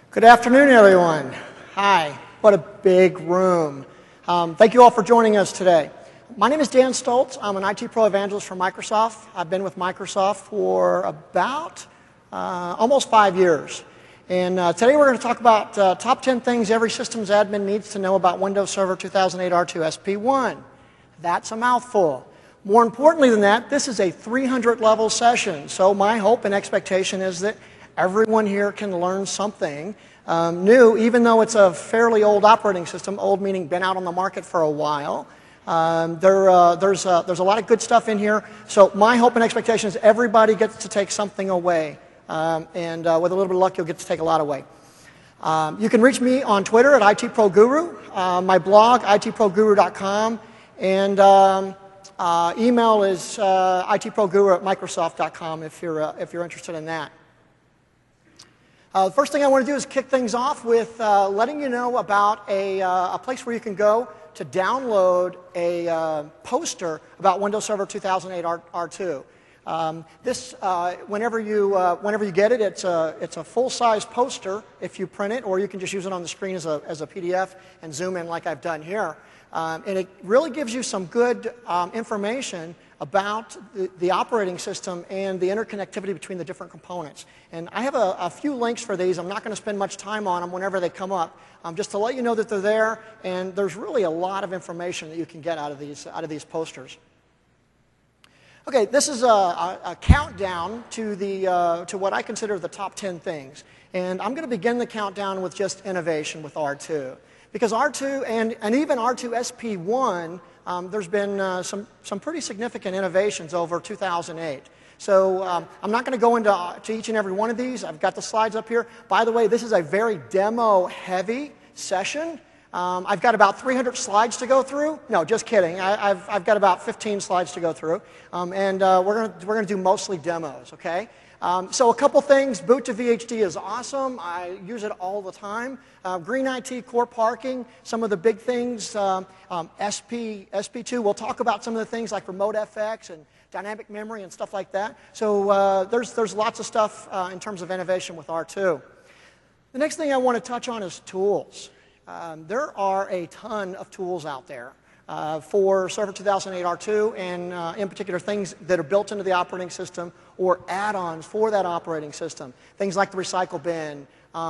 Good afternoon, everyone. Hi. What a big room. Thank you all for joining us today. My name is Dan Stoltz. I'm an IT Pro Evangelist for Microsoft. I've been with Microsoft for about almost 5 years. And today we're going to talk about top 10 things every systems admin needs to know about Windows Server 2008 R2 SP1. That's a mouthful. More importantly than that, this is a 300-level session. So my hope and expectation is that everyone here can learn something new, even though it's a fairly old operating system, old meaning been out on the market for a while. There's a lot of good stuff in here. So my hope and expectation is everybody gets to take something away. And with a little bit of luck, you'll get to take a lot away. You can reach me on Twitter at ITProGuru, my blog, itproguru.com, and email is itproguru@microsoft.com if you're interested in that. The first thing I want to do is kick things off with letting you know about a place where you can go to download a poster about Windows Server 2008 R2. Whenever you get it, it's a full-size poster if you print it, or you can just use it on the screen as a PDF and zoom in like I've done here. And it really gives you some good information about the operating system and the interconnectivity between the different components. And I have a few links for these. I'm not going to spend much time on them whenever they come up, just to let you know that they're there, and there's really a lot of information that you can get out of these posters. Okay, this is a countdown to what I consider the top 10 things. And I'm going to begin the countdown with just innovation with R2. Because R2 and even R2 SP1, there's been some pretty significant innovations over 2008. So I'm not going to go into each and every one of these. I've got the slides up here. By the way, this is a very demo-heavy session. I've got about 300 slides to go through. No, just kidding. I've got about 15 slides to go through. And we're going to do mostly demos, okay? So a couple things. Boot to VHD is awesome. I use it all the time. Green IT, core parking, some of the big things. SP2, we'll talk about some of the things like remote FX and dynamic memory and stuff like that. So there's lots of stuff in terms of innovation with R2. The next thing I want to touch on is tools. There are a ton of tools out there for Server 2008 R2, and in particular things that are built into the operating system or add-ons for that operating system. Things like the recycle bin,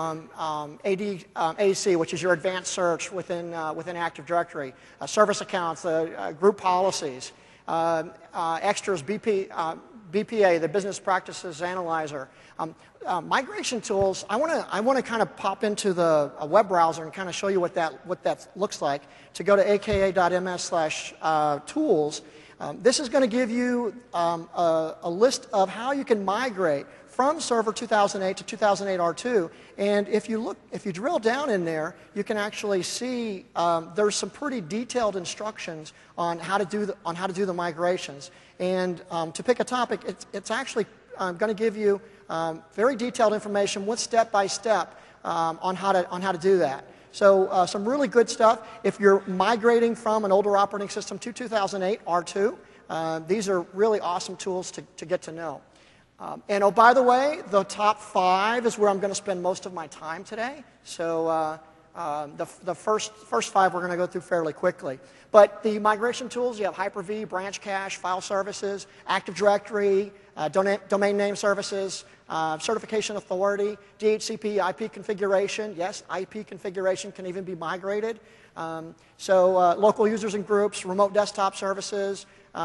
ADC, which is your advanced search within Active Directory, service accounts, group policies, extras, BPA, the Business Practices Analyzer. Migration tools, I want to kind of pop into a web browser and kind of show you what that looks like. To go to aka.ms/tools, this is going to give you a list of how you can migrate from Server 2008 to 2008 R2. And if you drill down in there, you can actually see there's some pretty detailed instructions on how to do the migrations. And to pick a topic, it's actually going to give you very detailed information with step-by-step on how to do that. So some really good stuff. If you're migrating from an older operating system to 2008 R2, these are really awesome tools to get to know. And oh, by the way, the top 5 is where I'm going to spend most of my time today. So the first 5 we're going to go through fairly quickly. But the migration tools, you have Hyper-V, Branch Cache, File Services, Active Directory, Domain Name Services, Certification Authority, DHCP, IP Configuration. Yes, IP configuration can even be migrated. Local users and groups, remote desktop services,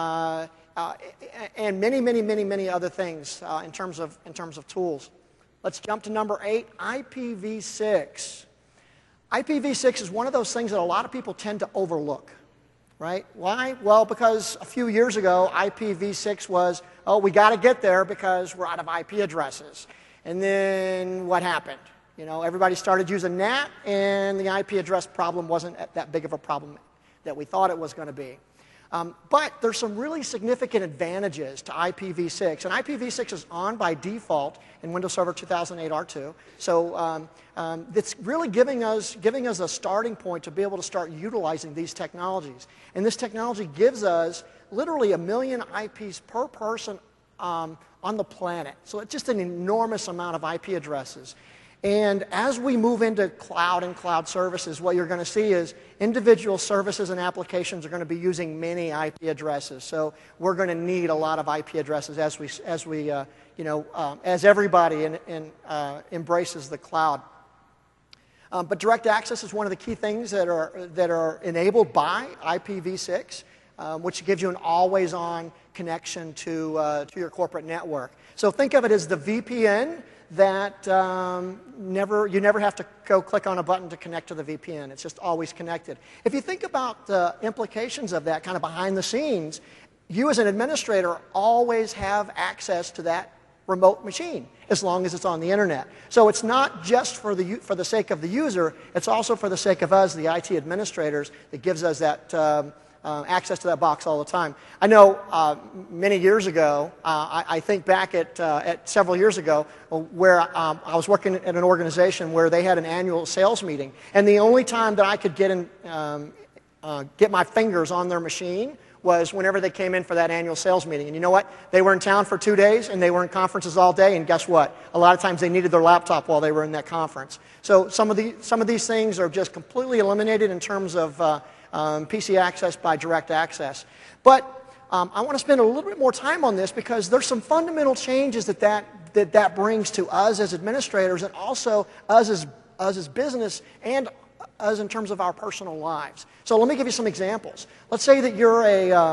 and many other things in terms of tools. Let's jump to number 8, IPv6. IPv6 is one of those things that a lot of people tend to overlook, right? Why? Well, because a few years ago, IPv6 was, oh, we got to get there because we're out of IP addresses. And then what happened? You know, everybody started using NAT, and the IP address problem wasn't that big of a problem that we thought it was going to be. But there's some really significant advantages to IPv6. And IPv6 is on by default in Windows Server 2008 R2. So it's really giving us a starting point to be able to start utilizing these technologies. And this technology gives us literally 1 million IPs per person on the planet. So it's just an enormous amount of IP addresses. And as we move into cloud and cloud services, what you're going to see is individual services and applications are going to be using many IP addresses. So we're going to need a lot of IP addresses as everybody embraces the cloud. But direct access is one of the key things that are enabled by IPv6, which gives you an always-on connection to your corporate network. So think of it as the VPN that you never have to go click on a button to connect to the VPN. It's just always connected. If you think about the implications of that kind of behind the scenes, you as an administrator always have access to that remote machine as long as it's on the internet. So it's not just for the sake of the user, it's also for the sake of us, the IT administrators, that gives us that access to that box all the time. I know many years ago, I think back at several years ago, where I was working at an organization where they had an annual sales meeting, and the only time that I could get my fingers on their machine was whenever they came in for that annual sales meeting. And you know what? They were in town for 2 days, and they were in conferences all day, and guess what? A lot of times they needed their laptop while they were in that conference. So some of these things are just completely eliminated in terms of PC access by direct access. But I want to spend a little bit more time on this because there's some fundamental changes that brings to us as administrators, and also us as business, and us in terms of our personal lives. So let me give you some examples. Let's say that you're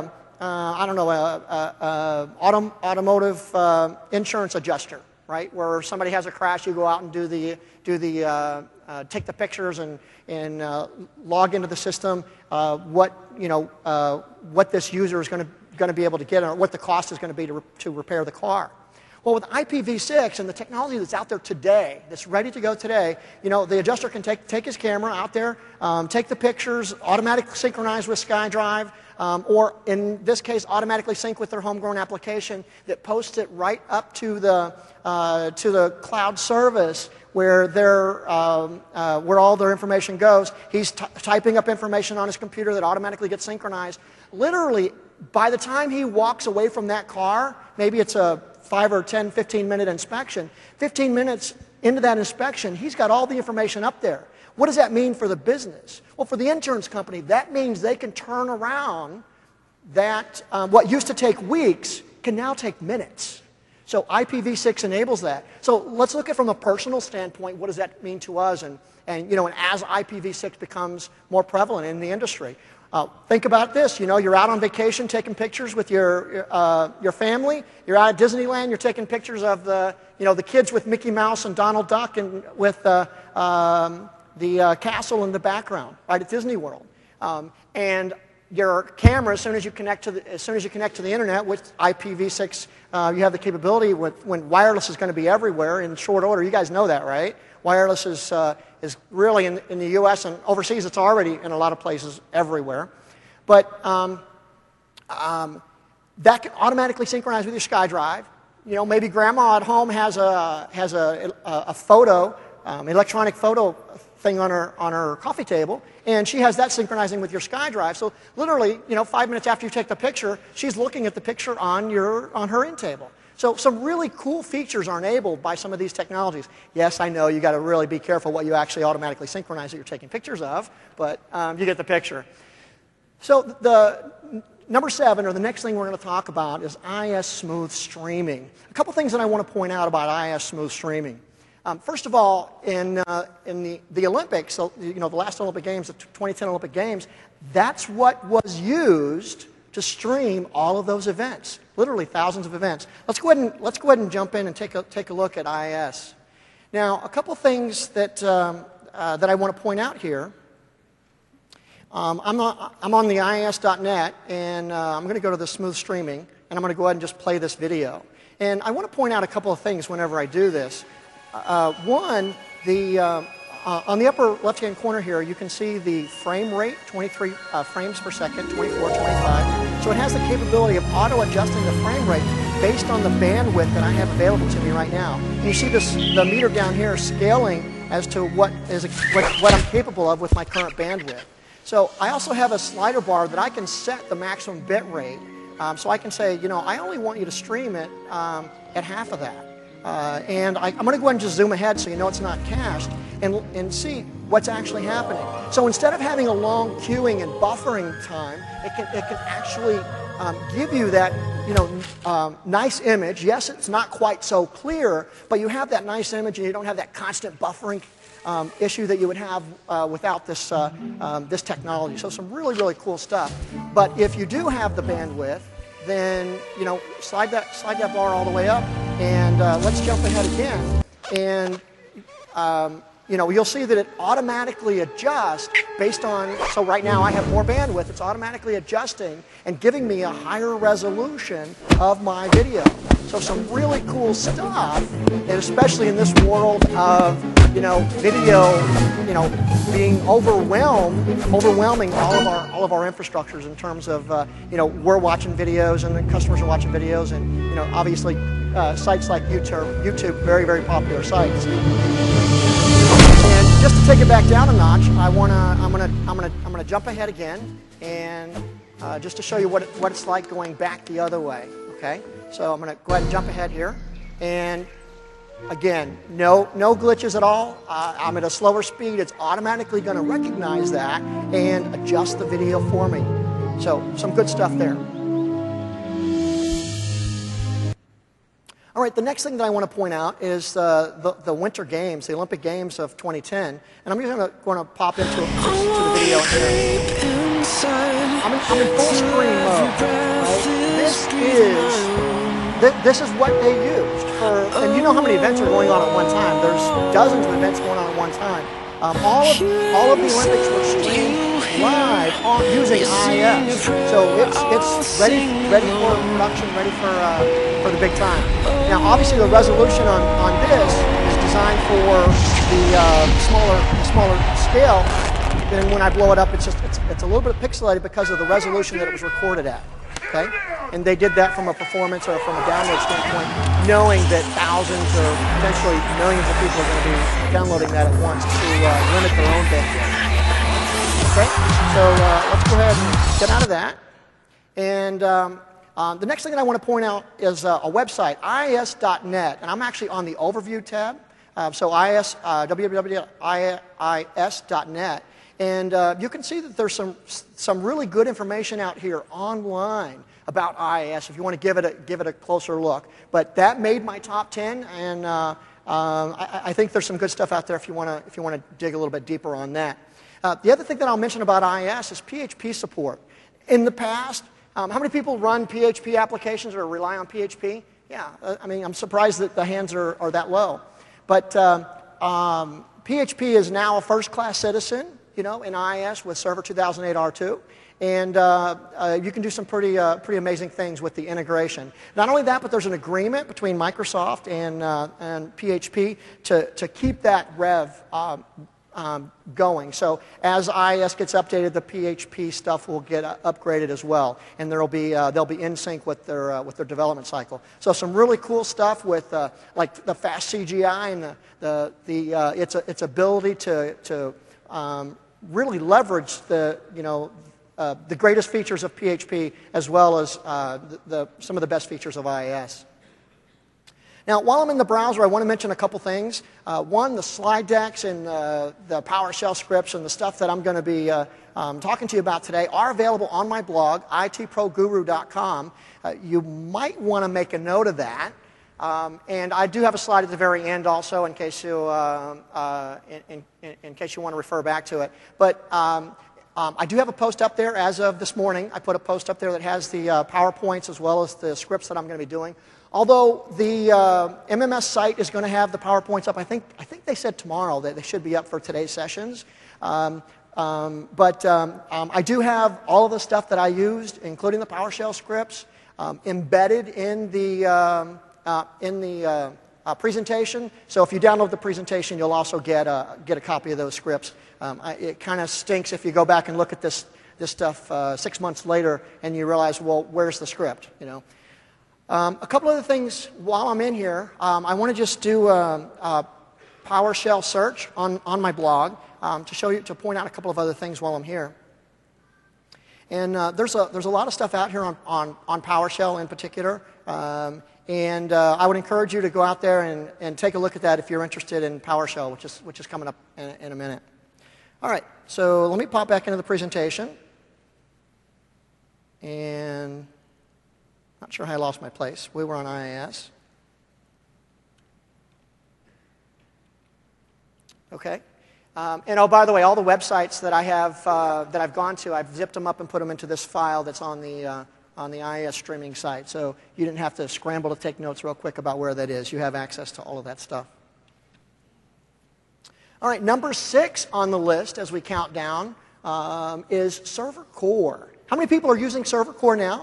automotive insurance adjuster, right? Where somebody has a crash, you go out and take the pictures and log into the system. What this user is going to be able to get, or what the cost is going to be to repair the car. Well, with IPv6 and the technology that's out there today, that's ready to go today, the adjuster can take his camera out there, take the pictures, automatically synchronize with SkyDrive, or in this case, automatically sync with their homegrown application that posts it right up to the cloud service where all their information goes. He's typing up information on his computer that automatically gets synchronized. Literally, by the time he walks away from that car, maybe it's a 5 or 10, 15-minute inspection, 15 minutes into that inspection, he's got all the information up there. What does that mean for the business? Well, for the insurance company, that means they can turn around that what used to take weeks can now take minutes. So IPv6 enables that. So let's look at from a personal standpoint, what does that mean to us? And as IPv6 becomes more prevalent in the industry. Think about this. You're out on vacation taking pictures with your family. You're out at Disneyland. You're taking pictures of the kids with Mickey Mouse and Donald Duck, and with the castle in the background, right at Disney World. And your camera, as soon as you connect to the internet with IPv6, you have the capability when wireless is going to be everywhere in short order. You guys know that, right? Wireless is really in the U.S. and overseas. It's already in a lot of places everywhere, but that can automatically synchronize with your SkyDrive. Maybe Grandma at home has a photo, electronic photo thing on her coffee table, and she has that synchronizing with your SkyDrive. So literally, 5 minutes after you take the picture, she's looking at the picture on her end table. So some really cool features are enabled by some of these technologies. Yes, I know you got to really be careful what you actually automatically synchronize that you're taking pictures of, but you get the picture. So the number 7, or the next thing we're going to talk about, is IS Smooth Streaming. A couple things that I want to point out about IS Smooth Streaming. First of all, in the Olympics, the last Olympic Games, the 2010 Olympic Games, that's what was used to stream all of those events, literally thousands of events. Let's go ahead and jump in and take a look at IS. Now, a couple things that I want to point out here. I'm on the IIS.net, and I'm going to go to the Smooth Streaming, and I'm going to go ahead and just play this video. And I want to point out a couple of things whenever I do this. One, on the upper left-hand corner here, you can see the frame rate, 23 frames per second, 24, 25. So it has the capability of auto-adjusting the frame rate based on the bandwidth that I have available to me right now. And you see the meter down here scaling as to what I'm capable of with my current bandwidth. So I also have a slider bar that I can set the maximum bit rate. So I can say, I only want you to stream it at half of that. And I'm going to go ahead and just zoom ahead so you know it's not cached, and see what's actually happening. So instead of having a long queuing and buffering time, it can actually give you that nice image. Yes, it's not quite so clear, but you have that nice image and you don't have that constant buffering issue that you would have without this, this technology. So some really, really cool stuff. But if you do have the bandwidth, then slide that bar all the way up, and let's jump ahead again. And you'll see that it automatically adjusts based on, so right now I have more bandwidth, it's automatically adjusting and giving me a higher resolution of my video. So some really cool stuff, and especially in this world of, video, being overwhelming all of our infrastructures in terms of, we're watching videos and the customers are watching videos, and, obviously sites like YouTube, very, very popular sites. And just to take it back down a notch, I'm gonna jump ahead again, and just to show you what it's like going back the other way. Okay, so I'm gonna go ahead and jump ahead here, and again, no glitches at all. I'm at a slower speed. It's automatically going to recognize that and adjust the video for me. So some good stuff there. All right, the next thing that I want to point out is the Winter Games, the Olympic Games of 2010. And I'm just going to pop into the video here. I'm in full screen mode. Right? This is what they used for, and you know how many events are going on at one time. There's dozens of events going on at one time. All of the Olympics were streamed live using IIS. So it's ready for production, ready for the big time. Now, obviously, the resolution on this is designed for the smaller scale. Then when I blow it up, it's a little bit pixelated because of the resolution that it was recorded at. Okay, and they did that from a performance or from a download standpoint, knowing that thousands or potentially millions of people are going to be downloading that at once to limit their own bandwidth. Okay, so let's go ahead and get out of that. And the next thing that I want to point out is a website, IIS.net, and I'm actually on the Overview tab. So www.iis.net. And you can see that there's some really good information out here online about IIS if you want to give it a closer look. But that made my top 10, and I think there's some good stuff out there if you want to dig a little bit deeper on that. The other thing that I'll mention about IIS is PHP support. In the past, how many people run PHP applications or rely on PHP? Yeah, I mean, I'm surprised that the hands are that low. But PHP is now a first-class citizen, in IIS with Server 2008 R2, and you can do some pretty amazing things with the integration. Not only that, but there's an agreement between Microsoft and PHP to keep that rev going. So as IIS gets updated, the PHP stuff will get upgraded as well, and they'll be in sync with their development cycle. So some really cool stuff with like the fast CGI and its ability to really leverage the greatest features of PHP as well as some of the best features of IIS. Now, while I'm in the browser, I want to mention a couple things. One, the slide decks and the PowerShell scripts and the stuff that I'm going to be talking to you about today are available on my blog, itproguru.com. You might want to make a note of that. And I do have a slide at the very end also in case you want to refer back to it. But I do have a post up there as of this morning. I put a post up there that has the PowerPoints as well as the scripts that I'm going to be doing. Although the MMS site is going to have the PowerPoints up, I think they said tomorrow that they should be up for today's sessions. But I do have all of the stuff that I used, including the PowerShell scripts, embedded in the presentation. So if you download the presentation, you'll also get a copy of those scripts. It kind of stinks if you go back and look at this stuff 6 months later and you realize, well, where's the script? A couple other things while I'm in here. I want to just do a PowerShell search on my blog to point out a couple of other things while I'm here. And there's a lot of stuff out here on PowerShell in particular. And I would encourage you to go out there and take a look at that if you're interested in PowerShell, which is coming up in a minute. All right, so let me pop back into the presentation. And not sure how I lost my place. We were on IIS. Okay. And oh, by the way, all the websites that I have that I've gone to, I've zipped them up and put them into this file that's on the IIS streaming site. So you didn't have to scramble to take notes real quick about where that is. You have access to all of that stuff. All right, number 6 on the list as we count down is Server Core. How many people are using Server Core now?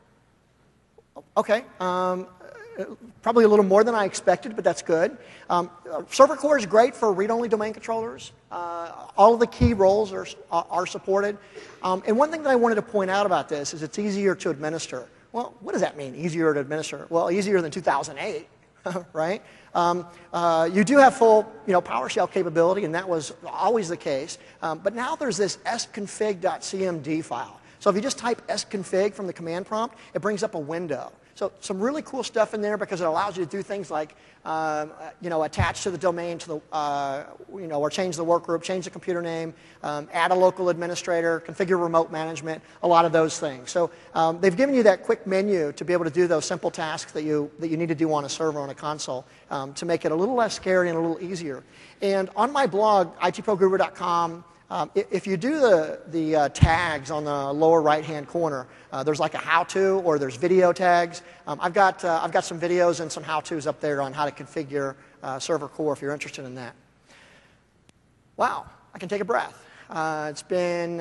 Okay. Probably a little more than I expected, but that's good. Server Core is great for read-only domain controllers. All of the key roles are supported. And one thing that I wanted to point out about this is it's easier to administer. Well, what does that mean, easier to administer? Well, easier than 2008, right? You do have full PowerShell capability, and that was always the case. But now there's this sconfig.cmd file. So if you just type sconfig from the command prompt, it brings up a window. So some really cool stuff in there because it allows you to do things like, attach to the domain to the, or change the workgroup, change the computer name, add a local administrator, configure remote management, a lot of those things. So they've given you that quick menu to be able to do those simple tasks that you need to do on a server, on a console, to make it a little less scary and a little easier. And on my blog, itproguru.com, if you do the tags on the lower right-hand corner, there's like a how-to or there's video tags. I've got some videos and some how-tos up there on how to configure Server Core if you're interested in that. Wow, I can take a breath. It's been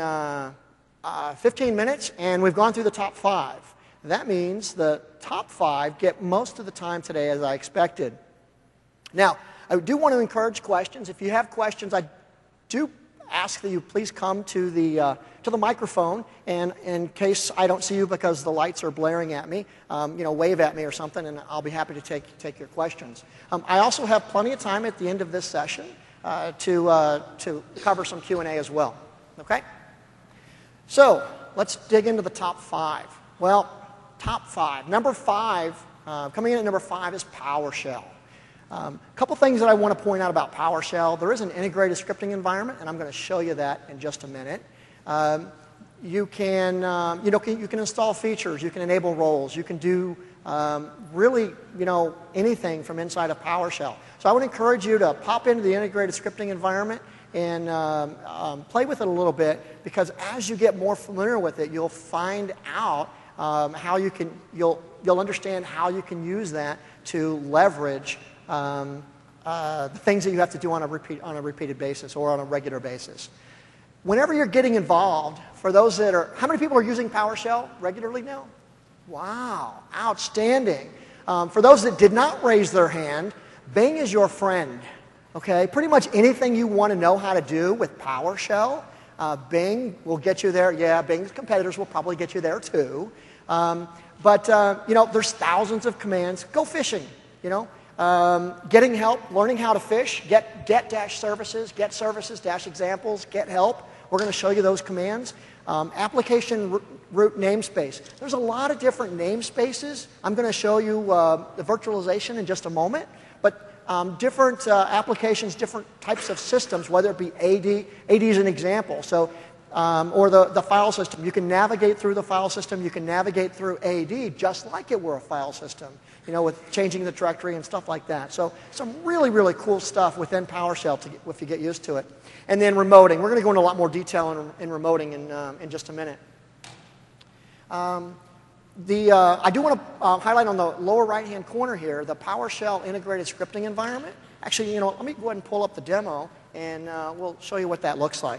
15 minutes and we've gone through the top 5. That means the top 5 get most of the time today as I expected. Now, I do want to encourage questions. If you have questions, I do ask that you please come to the microphone, and in case I don't see you because the lights are blaring at me, wave at me or something, and I'll be happy to take your questions. I also have plenty of time at the end of this session to cover some Q&A as well. Okay? So let's dig into the top 5. Well, top 5. Number 5, coming in at number 5 is PowerShell. A couple things that I want to point out about PowerShell. There is an integrated scripting environment, and I'm going to show you that in just a minute. You can install features. You can enable roles. You can do really anything from inside of PowerShell. So I would encourage you to pop into the integrated scripting environment and play with it a little bit, because as you get more familiar with it, you'll find out how you'll understand how you can use that to leverage the things that you have to do on a repeated basis or on a regular basis. Whenever you're getting involved, for those that are, how many people are using PowerShell regularly now? Wow, outstanding. For those that did not raise their hand, Bing is your friend. Okay, pretty much anything you want to know how to do with PowerShell, Bing will get you there. Yeah, Bing's competitors will probably get you there too. But there's thousands of commands. Go fishing, getting help, learning how to fish, get-services, get services-examples, get help. We're going to show you those commands. Application root namespace. There's a lot of different namespaces. I'm going to show you the virtualization in just a moment. But different applications, different types of systems, whether it be AD. AD is an example. So, or the file system. You can navigate through the file system. You can navigate through AD just like it were a file system, with changing the directory and stuff like that. So some really, really cool stuff within PowerShell if you get used to it. And then remoting. We're going to go into a lot more detail in remoting in just a minute. I do want to highlight on the lower right-hand corner here the PowerShell integrated scripting environment. Actually, let me go ahead and pull up the demo, and we'll show you what that looks like.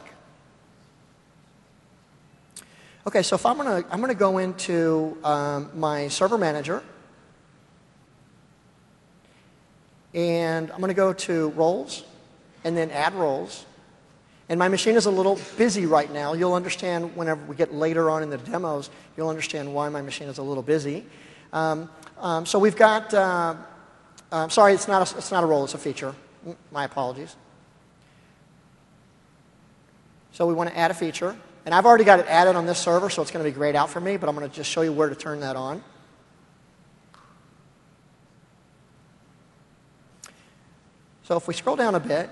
Okay, so if I'm going to go into my server manager, and I'm going to go to roles, and then add roles. And my machine is a little busy right now. You'll understand whenever we get later on in the demos, you'll understand why my machine is a little busy. So we've got, sorry, it's not a role, it's a feature. My apologies. So we want to add a feature. And I've already got it added on this server, so it's going to be grayed out for me, but I'm going to just show you where to turn that on. So if we scroll down a bit,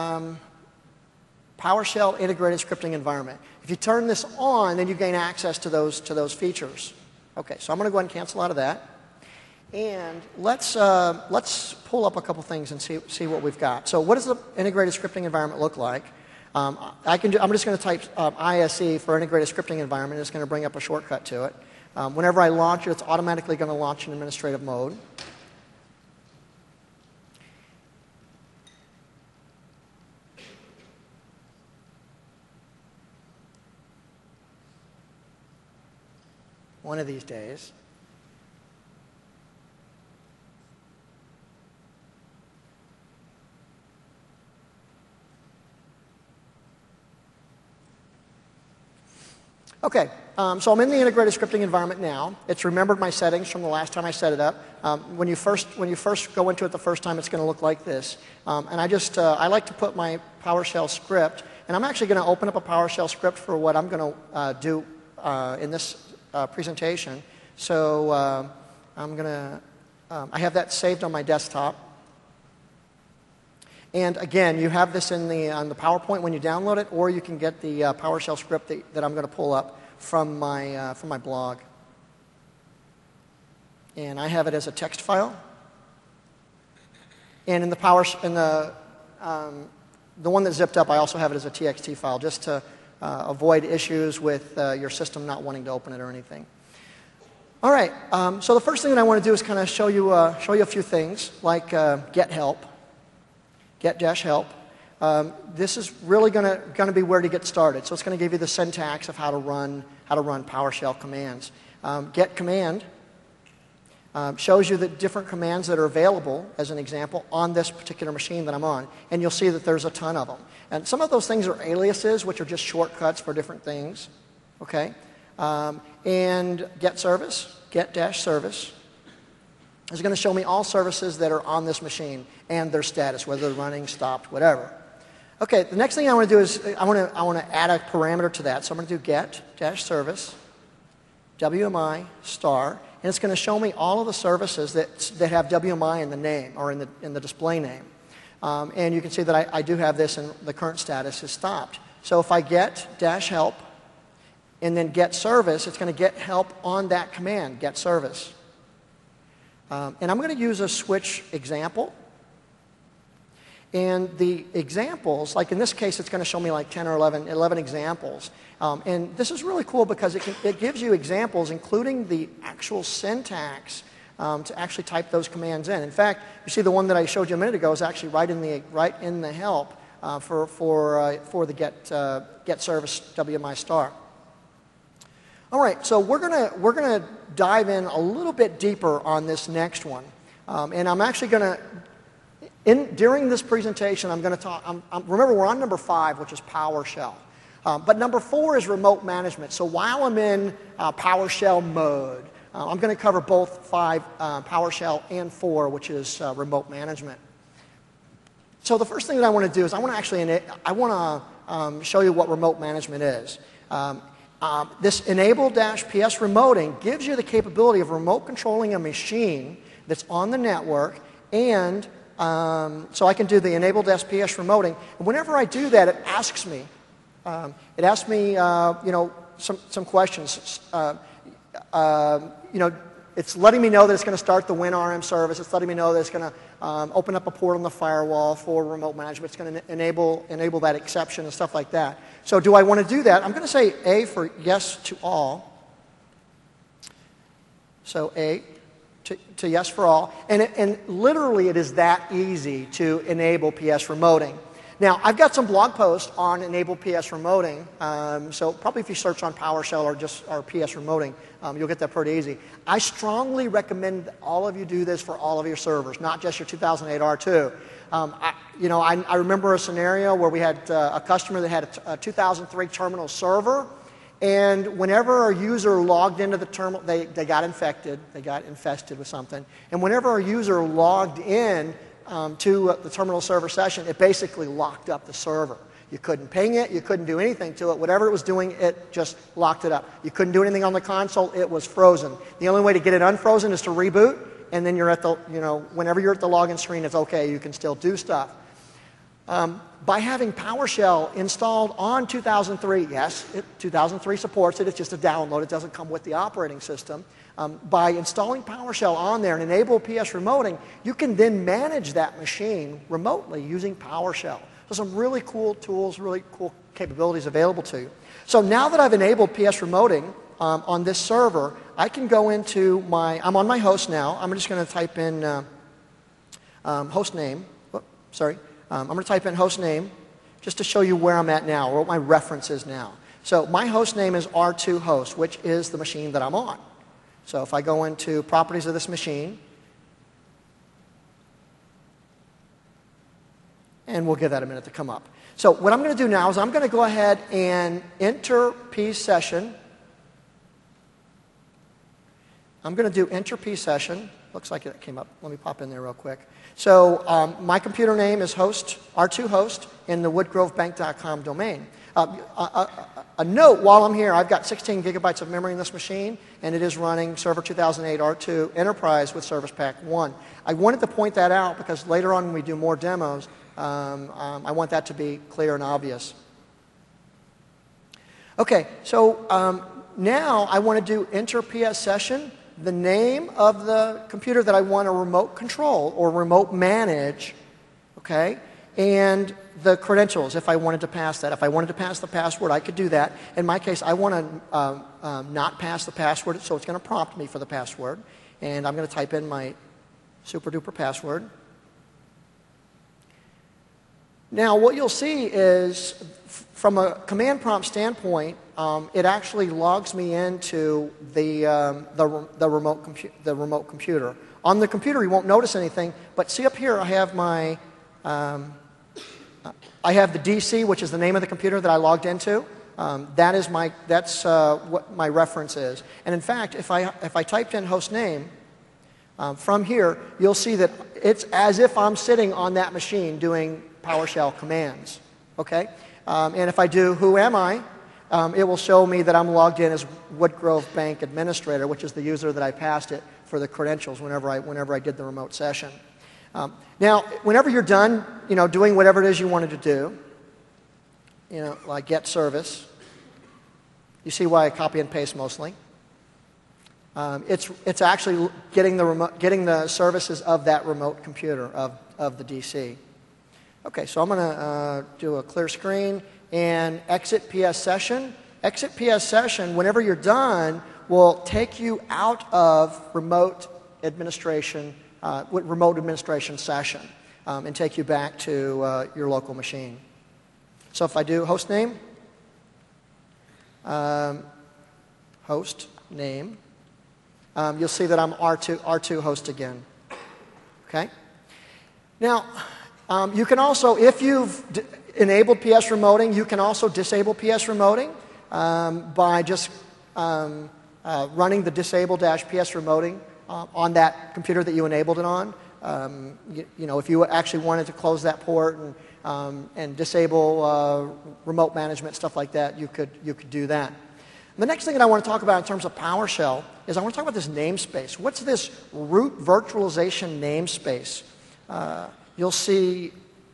PowerShell integrated scripting environment. If you turn this on, then you gain access to those features. Okay, so I'm going to go ahead and cancel out of that. And let's pull up a couple things and see what we've got. So what does the integrated scripting environment look like? I'm just going to type ISE for integrated scripting environment. It's going to bring up a shortcut to it. Whenever I launch it, it's automatically going to launch in administrative mode. One of these days. Okay, so I'm in the integrated scripting environment now. It's remembered my settings from the last time I set it up. When you first go into it the first time, it's going to look like this. And I like to put my PowerShell script, and I'm actually going to open up a PowerShell script for what I'm going to do in this presentation. So I have that saved on my desktop. And again, you have this on the PowerPoint when you download it, or you can get the PowerShell script that I'm going to pull up from my blog. And I have it as a text file. And in the one that's zipped up, I also have it as a TXT file, just to avoid issues with your system not wanting to open it or anything. All right. So the first thing that I want to do is kind of show you a few things, like get help. Get-help. This is really going to be where to get started. So it's going to give you the syntax of how to run PowerShell commands. Get command shows you the different commands that are available, as an example, on this particular machine that I'm on. And you'll see that there's a ton of them. And some of those things are aliases, which are just shortcuts for different things. Okay? And get service, get-service. Is going to show me all services that are on this machine and their status, whether they're running, stopped, whatever. Okay, the next thing I want to do is I want to add a parameter to that. So I'm going to do get-service, WMI star, and it's going to show me all of the services that have WMI in the name or in the display name. And you can see that I do have this, and the current status is stopped. So if I get-help and then get service, it's going to get help on that command, get service. And I'm going to use a switch example. And the examples, like in this case, it's going to show me like 10 or 11 examples. And this is really cool because it gives you examples, including the actual syntax to actually type those commands in. In fact, you see the one that I showed you a minute ago is actually right in the help for the get service WMI star. All right, so we're gonna dive in a little bit deeper on this next one, and I'm actually during this presentation I'm going to talk. Remember, we're on number 5, which is PowerShell, but number 4 is remote management. So while I'm in PowerShell mode, I'm going to cover both 5, PowerShell, and 4, which is remote management. So the first thing that I want to do is I want to show you what remote management is. This enable-ps remoting gives you the capability of remote controlling a machine that's on the network, and so I can do the enable-ps remoting. And whenever I do that, it asks me, some questions. It's letting me know that it's going to start the WinRM service. It's letting me know that it's going to open up a port on the firewall for remote management. It's going to enable that exception and stuff like that. So do I want to do that? I'm going to say A for yes to all. So A to yes for all. And literally it is that easy to enable PS remoting. Now, I've got some blog posts on enable PS remoting. So probably if you search on PowerShell or PS remoting, you'll get that pretty easy. I strongly recommend that all of you do this for all of your servers, not just your 2008 R2. I remember a scenario where we had a customer that had a 2003 terminal server, and whenever a user logged into the terminal, they got infected. They got infested with something. And whenever a user logged in to the terminal server session, it basically locked up the server. You couldn't ping it. You couldn't do anything to it. Whatever it was doing, it just locked it up. You couldn't do anything on the console. It was frozen. The only way to get it unfrozen is to reboot, and then you're at the, whenever you're at the login screen, it's okay, you can still do stuff. By having PowerShell installed on 2003, yes, 2003 supports it, it's just a download, it doesn't come with the operating system. By installing PowerShell on there and enable PS remoting, you can then manage that machine remotely using PowerShell. So some really cool tools, really cool capabilities available to you. So now that I've enabled PS remoting on this server, I can go into I'm on my host now. I'm just going to type in host name. I'm going to type in host name just to show you where I'm at now, or what my reference is now. So my host name is R2 host, which is the machine that I'm on. So if I go into properties of this machine, and we'll give that a minute to come up. So what I'm going to do now is I'm going to go ahead and enter P session. I'm going to do enter P session. Looks like it came up. Let me pop in there real quick. So my computer name is host, R2 host, in the woodgrovebank.com domain. A note, while I'm here, I've got 16 gigabytes of memory in this machine, and it is running Server 2008 R2 Enterprise with Service Pack 1. I wanted to point that out because later on when we do more demos, I want that to be clear and obvious. Okay, so now I want to do enter PS session, the name of the computer that I want to remote control or remote manage, okay, and the credentials if I wanted to pass that. If I wanted to pass the password, I could do that. In my case, I want to not pass the password, so it's going to prompt me for the password. And I'm going to type in my super duper password. Now, what you'll see is, from a command prompt standpoint, it actually logs me into the remote computer. On the computer, you won't notice anything, but see up here, I have my the DC, which is the name of the computer that I logged into. That's what my reference is. And in fact, if I typed in host name from here, you'll see that it's as if I'm sitting on that machine doing PowerShell commands. Okay, and if I do who am I, it will show me that I'm logged in as Woodgrove Bank Administrator, which is the user that I passed it for the credentials whenever I did the remote session. Now, whenever you're done, doing whatever it is you wanted to do, like get service, you see why I copy and paste mostly. It's actually getting the services of that remote computer of the DC. Okay, so I'm going to do a clear screen and exit PS session. Exit PS session, whenever you're done, will take you out of remote administration session and take you back to your local machine. So if I do host name, you'll see that I'm R2 host again. Okay? Now, you can also, if you've enabled PS remoting, you can also disable PS remoting by just running the disable-PS remoting on that computer that you enabled it on. If you actually wanted to close that port and disable remote management, stuff like that, you could do that. The next thing that I want to talk about in terms of PowerShell is I want to talk about this namespace. What's this root virtualization namespace? You'll see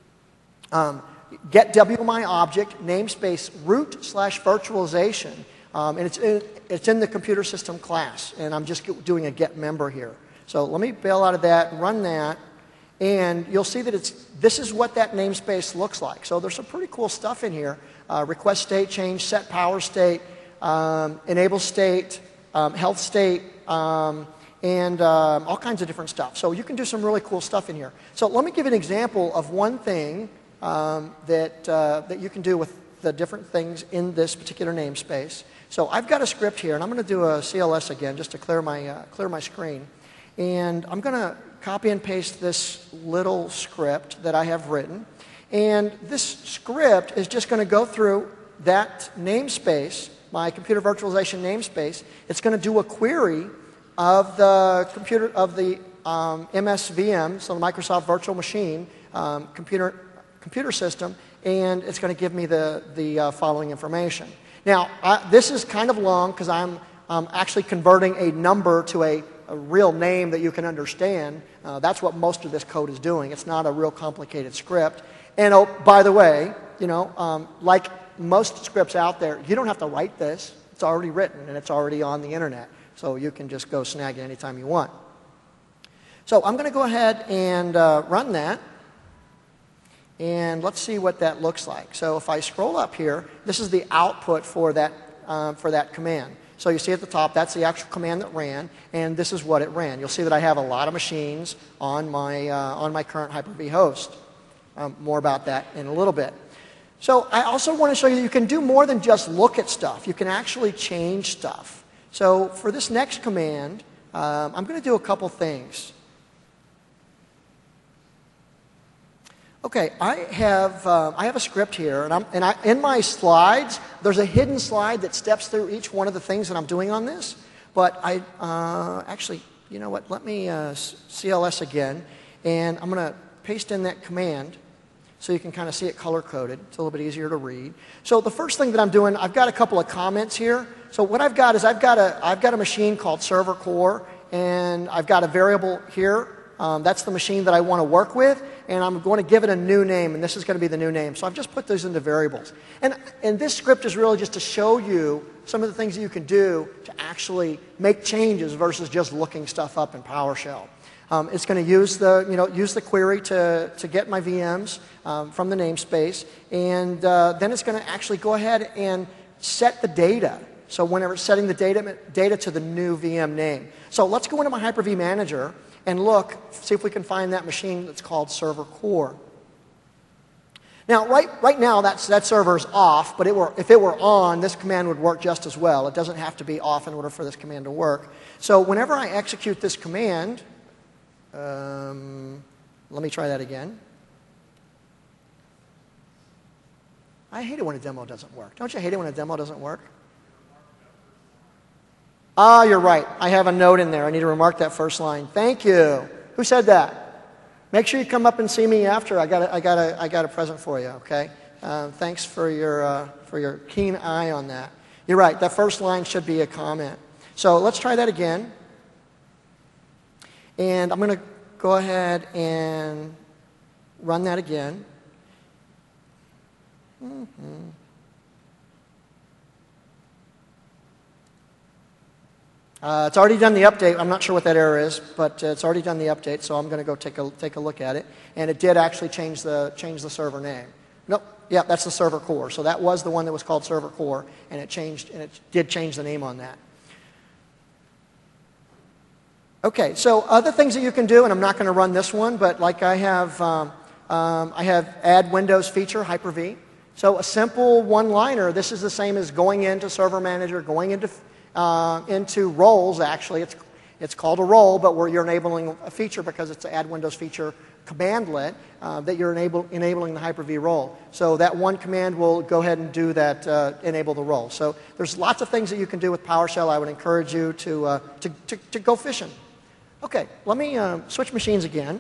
get wmyObject namespace root/virtualization, and it's in the computer system class, and I'm just doing a get member here. So let me bail out of that, run that, and you'll see that this is what that namespace looks like. So there's some pretty cool stuff in here: request state change, set power state, enable state, health state, and all kinds of different stuff. So you can do some really cool stuff in here. So let me give you an example of one thing that you can do with the different things in this particular namespace. So I've got a script here, and I'm going to do a CLS again just to clear my screen. And I'm going to copy and paste this little script that I have written. And this script is just going to go through that namespace, my computer virtualization namespace. It's going to do a query of the MSVM, so the Microsoft Virtual Machine computer system, and it's going to give me the following information. Now, this is kind of long because I'm actually converting a number to a a real name that you can understand. That's what most of this code is doing. It's not a real complicated script. And oh, by the way, like most scripts out there, you don't have to write this. It's already written, and it's already on the internet. So you can just go snag it anytime you want. So I'm going to go ahead and run that. And let's see what that looks like. So if I scroll up here, this is the output for that command. So you see at the top, that's the actual command that ran, and this is what it ran. You'll see that I have a lot of machines on my current Hyper-V host. More about that in a little bit. So I also want to show you that you can do more than just look at stuff. You can actually change stuff. So for this next command, I'm going to do a couple things. Okay, I have a script here, and in my slides, there's a hidden slide that steps through each one of the things that I'm doing on this. But actually, you know what? Let me CLS again, and I'm going to paste in that command so you can kind of see it color-coded. It's a little bit easier to read. So the first thing that I'm doing, I've got a couple of comments here. So what I've got is I've got a machine called server core, and I've got a variable here. That's the machine that I want to work with, and I'm going to give it a new name, and this is going to be the new name. So I've just put those into variables. And this script is really just to show you some of the things that you can do to actually make changes versus just looking stuff up in PowerShell. It's going to use the query to get my VMs from the namespace, and then it's going to actually go ahead and set the data. So whenever it's setting the data to the new VM name. So let's go into my Hyper-V Manager and look, see if we can find that machine that's called server core. Now, right now, that server is off, but if it were on, this command would work just as well. It doesn't have to be off in order for this command to work. So whenever I execute this command, let me try that again. I hate it when a demo doesn't work. Don't you hate it when a demo doesn't work? Ah, you're right. I have a note in there. I need to remark that first line. Thank you. Who said that? Make sure you come up and see me after. I got a present for you. Okay. Thanks for your keen eye on that. You're right. That first line should be a comment. So let's try that again. And I'm going to go ahead and run that again. It's already done the update. I'm not sure what that error is, but it's already done the update, so I'm going to go take a look at it. And it did actually change the server name. Nope. Yeah, that's the server core. So that was the one that was called server core, and it did change the name on that. Okay, so other things that you can do, and I'm not going to run this one, but like I have add Windows feature, Hyper-V. So a simple one-liner. This is the same as going into Server Manager, going into roles. Actually, it's called a role, but you're enabling a feature because it's an add Windows feature commandlet that you're enabling the Hyper-V role. So that one command will go ahead and do that, enable the role. So there's lots of things that you can do with PowerShell. I would encourage you to go fishing. Okay, let me switch machines again.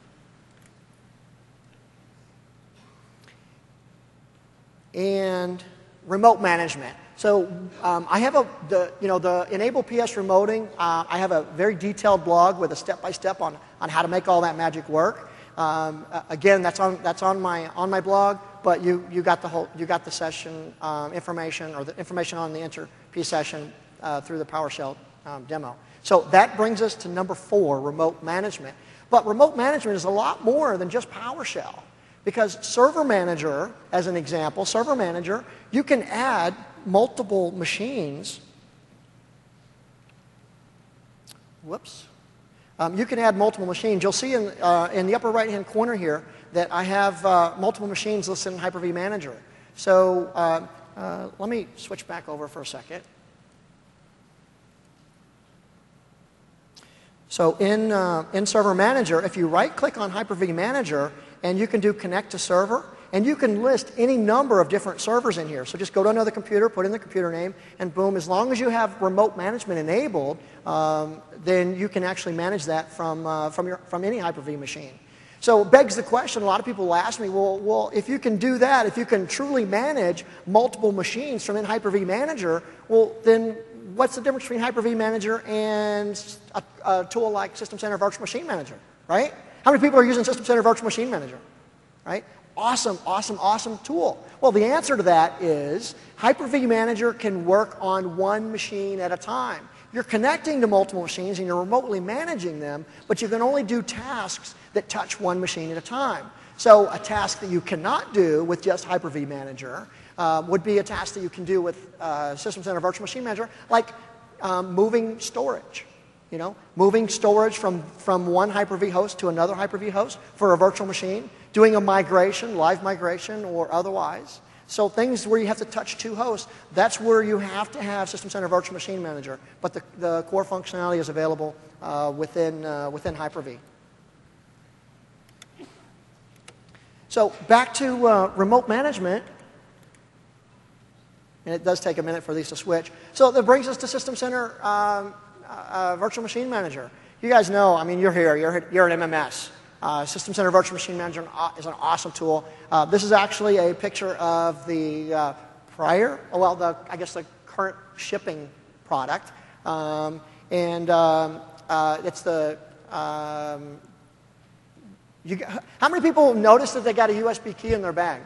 And remote management. So I have the Enable PS remoting. I have a very detailed blog with a step-by-step on how to make all that magic work. Again, that's on my blog. But you got the session information, or the information on the Enter-P session through the PowerShell demo. So that brings us to number 4, remote management. But remote management is a lot more than just PowerShell. Because Server Manager, as an example, Server Manager, you can add multiple machines. Whoops. You can add multiple machines. You'll see in the upper right-hand corner here that I have multiple machines listed in Hyper-V Manager. So let me switch back over for a second. So in Server Manager, if you right-click on Hyper-V Manager, and you can do Connect to Server, and you can list any number of different servers in here. So just go to another computer, put in the computer name, and boom, as long as you have remote management enabled, then you can actually manage that from any Hyper-V machine. So it begs the question, a lot of people will ask me, well, if you can do that, if you can truly manage multiple machines from in Hyper-V Manager, well, then what's the difference between Hyper-V Manager and a tool like System Center Virtual Machine Manager, right? How many people are using System Center Virtual Machine Manager, right? Awesome, awesome, awesome tool. Well, the answer to that is Hyper-V Manager can work on one machine at a time. You're connecting to multiple machines and you're remotely managing them, but you can only do tasks that touch one machine at a time. So a task that you cannot do with just Hyper-V Manager would be a task that you can do with System Center Virtual Machine Manager, like moving storage. You know, moving storage from one Hyper-V host to another Hyper-V host for a virtual machine, doing a migration, live migration or otherwise. So things where you have to touch two hosts, that's where you have to have System Center Virtual Machine Manager. But the core functionality is available within Hyper-V. So back to remote management. And it does take a minute for these to switch. So that brings us to System Center Virtual Machine Manager. You guys know, I mean, you're here, you're an MMS. System Center Virtual Machine Manager is an awesome tool. This is actually a picture of the I guess the current shipping product. It's the, how many people noticed that they got a USB key in their bag?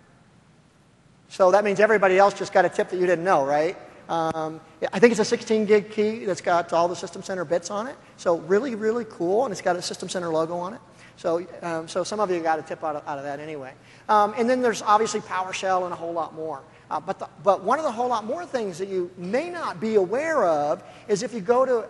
So that means everybody else just got a tip that you didn't know, right? I think it's a 16 gig key that's got all the System Center bits on it. So really, really cool, and it's got a System Center logo on it. So, so some of you got a tip out of that anyway. And then there's obviously PowerShell and a whole lot more. But one of the whole lot more things that you may not be aware of is if you go to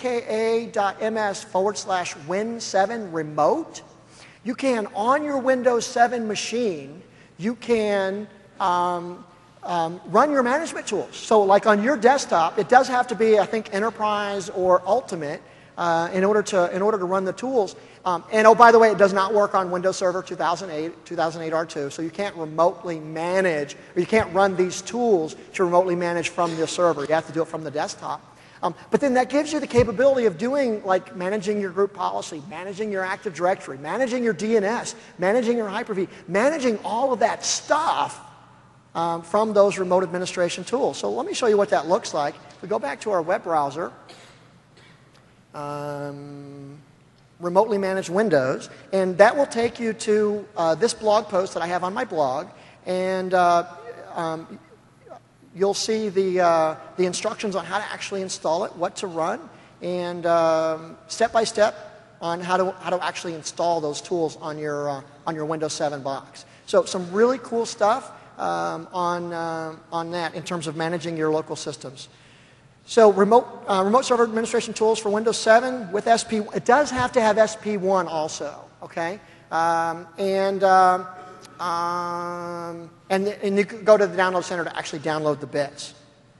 aka.ms/win7 remote, you can, on your Windows 7 machine, you can run your management tools. So like on your desktop, it does have to be, I think, Enterprise or Ultimate in order to run the tools. And oh, by the way, it does not work on Windows Server 2008 R2, so you can't remotely manage, or you can't run these tools to remotely manage from the server. You have to do it from the desktop. But then that gives you the capability of doing, like, managing your group policy, managing your Active Directory, managing your DNS, managing your Hyper-V, managing all of that stuff from those remote administration tools. So let me show you what that looks like. If we go back to our web browser, remotely manage Windows, and that will take you to this blog post that I have on my blog, and you'll see the instructions on how to actually install it, what to run, and step by step on how to actually install those tools on your Windows 7 box. So some really cool stuff on that in terms of managing your local systems. So remote server administration tools for Windows 7 with SP. It does have to have SP1 also, okay? And you can go to the download center to actually download the bits.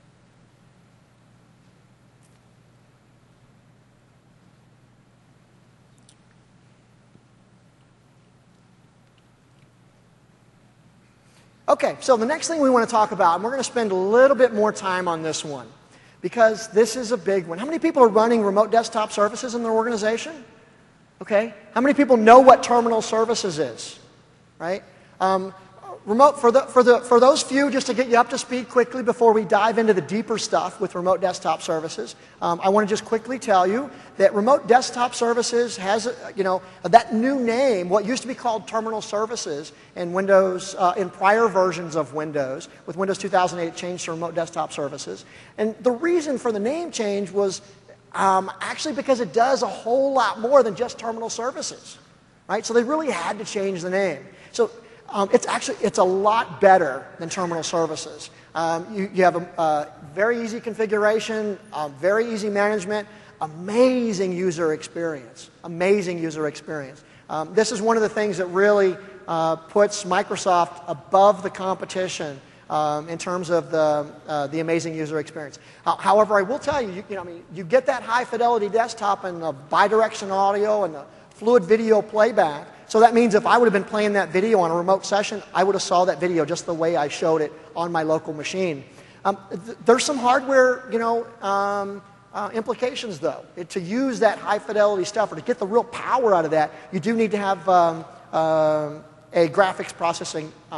Okay, so the next thing we want to talk about, and we're going to spend a little bit more time on this one, because this is a big one. How many people are running remote desktop services in their organization? Okay. How many people know what terminal services is? Right? Remote, for those few, just to get you up to speed quickly before we dive into the deeper stuff with remote desktop services, I want to just quickly tell you that remote desktop services has, that new name, what used to be called terminal services in Windows, in prior versions of Windows. With Windows 2008, it changed to remote desktop services. And the reason for the name change was actually because it does a whole lot more than just terminal services, right? So they really had to change the name. So it's a lot better than terminal services. You have a very easy configuration, very easy management, amazing user experience. Amazing user experience. This is one of the things that really puts Microsoft above the competition in terms of the amazing user experience. However, I will tell you, you get that high fidelity desktop and the bidirectional audio and the fluid video playback. So that means if I would have been playing that video on a remote session, I would have saw that video just the way I showed it on my local machine. There's some hardware, implications though. To use that high fidelity stuff or to get the real power out of that, you do need to have a graphics processing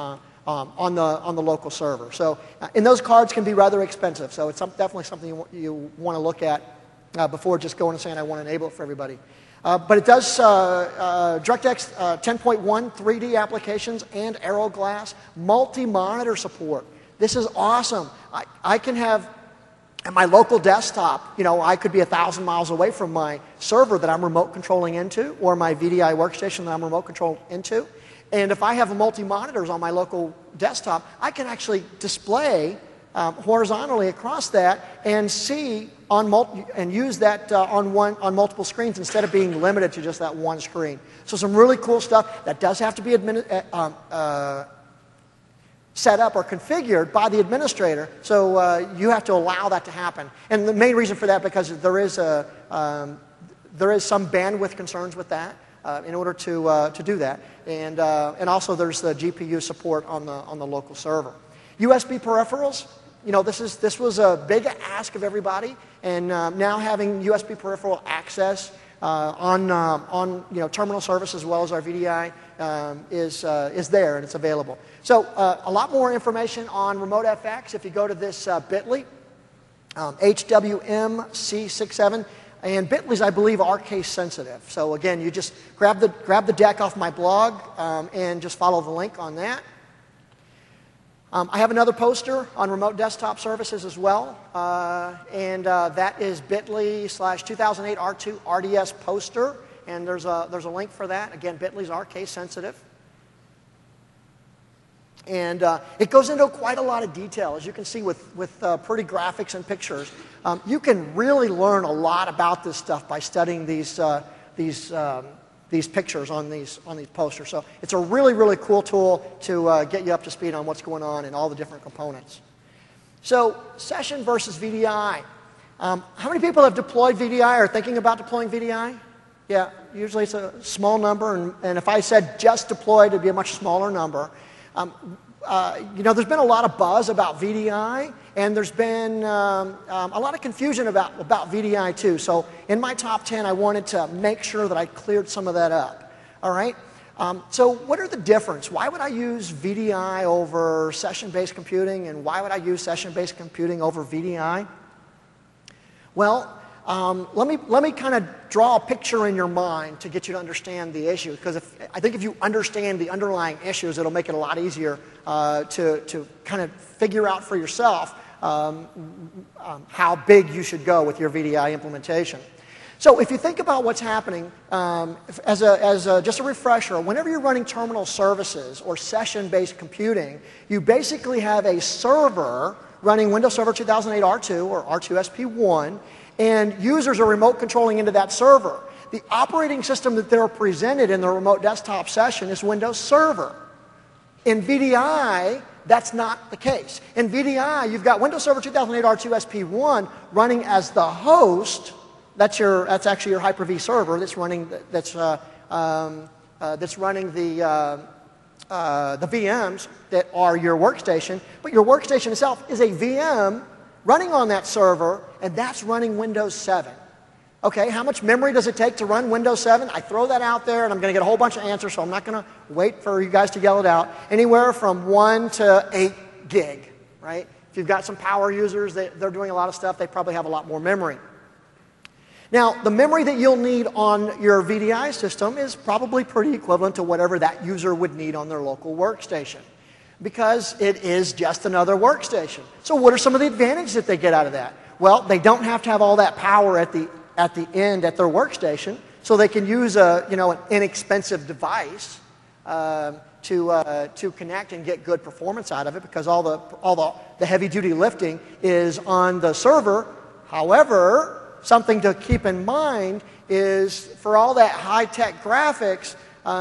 on the local server. So, and those cards can be rather expensive. So it's definitely something you want to look at before just going and saying I want to enable it for everybody. But it does DirectX 10.1 3D applications and AeroGlass multi-monitor support. This is awesome. I can have at my local desktop, I could be 1,000 miles away from my server that I'm remote controlling into, or my VDI workstation that I'm remote controlling into. And if I have multi-monitors on my local desktop, I can actually display horizontally across that and see and use that on multiple screens instead of being limited to just that one screen. So some really cool stuff that does have to be set up or configured by the administrator. So you have to allow that to happen. And the main reason for that because there is some bandwidth concerns with that. In order to do that, and also there's the GPU support on the local server. USB peripherals, this was a big ask of everybody, and now having USB peripheral access on terminal service as well as our VDI is there and it's available. So a lot more information on RemoteFX if you go to this Bitly HWMC67. And Bitly's, I believe, are case sensitive. So again, you just grab the deck off my blog and just follow the link on that. I have another poster on remote desktop services as well, and that is Bitly/2008 R2 RDS poster, and there's a link for that. Again, Bitly's are case sensitive. And it goes into quite a lot of detail, as you can see with pretty graphics and pictures. You can really learn a lot about this stuff by studying these pictures on these posters. So it's a really, really cool tool to get you up to speed on what's going on and all the different components. So session versus VDI. How many people have deployed VDI or are thinking about deploying VDI? Yeah, usually it's a small number, and if I said just deployed, it'd be a much smaller number. There's been a lot of buzz about VDI, and there's been a lot of confusion about VDI too. So in my top 10, I wanted to make sure that I cleared some of that up. All right? So what are the differences? Why would I use VDI over session-based computing, and why would I use session-based computing over VDI? Well, let me kind of draw a picture in your mind to get you to understand the issue, because I think if you understand the underlying issues, it'll make it a lot easier to kind of figure out for yourself how big you should go with your VDI implementation. So if you think about what's happening, just a refresher, whenever you're running terminal services or session-based computing, you basically have a server running Windows Server 2008 R2 or R2 SP1, and users are remote controlling into that server. The operating system that they're presented in the remote desktop session is Windows Server. In VDI, that's not the case. In VDI, you've got Windows Server 2008 R2 SP1 running as the host. That's actually your Hyper-V server that's running the VMs that are your workstation. But your workstation itself is a VM running on that server, and that's running Windows 7. Okay, how much memory does it take to run Windows 7? I throw that out there, and I'm going to get a whole bunch of answers, so I'm not going to wait for you guys to yell it out. Anywhere from 1 to 8 gig, right? If you've got some power users, they're doing a lot of stuff, they probably have a lot more memory. Now, the memory that you'll need on your VDI system is probably pretty equivalent to whatever that user would need on their local workstation, because it is just another workstation. So what are some of the advantages that they get out of that? Well, they don't have to have all that power at the end at their workstation, so they can use an inexpensive device to connect and get good performance out of it, because all the heavy-duty lifting is on the server. However, something to keep in mind is for all that high-tech graphics,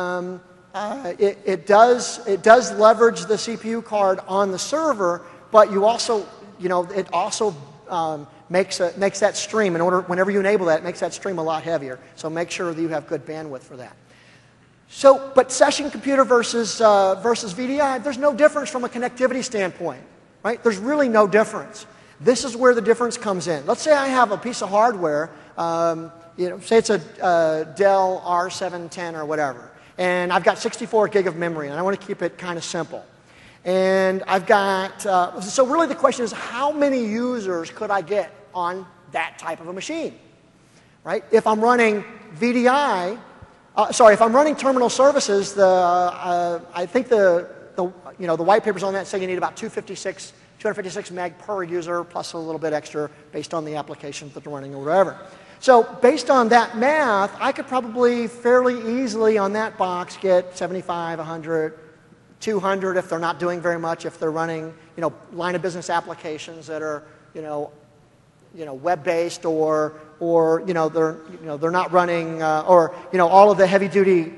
it does leverage the CPU card on the server, but you also, it also makes that stream, whenever you enable that, it makes that stream a lot heavier. So make sure that you have good bandwidth for that. So, but session computer versus VDI, there's no difference from a connectivity standpoint, right? There's really no difference. This is where the difference comes in. Let's say I have a piece of hardware, say it's a Dell R710 or whatever, and I've got 64 gig of memory, and I want to keep it kind of simple. And I've got, so really the question is, how many users could I get on that type of a machine, right? If I'm running VDI, if I'm running terminal services, I think the white papers on that say you need about 256 meg per user plus a little bit extra based on the applications that they're running or whatever. So based on that math, I could probably fairly easily on that box get 75, 100, 200 if they're not doing very much, if they're running line of business applications that are web-based or they're not running all of the heavy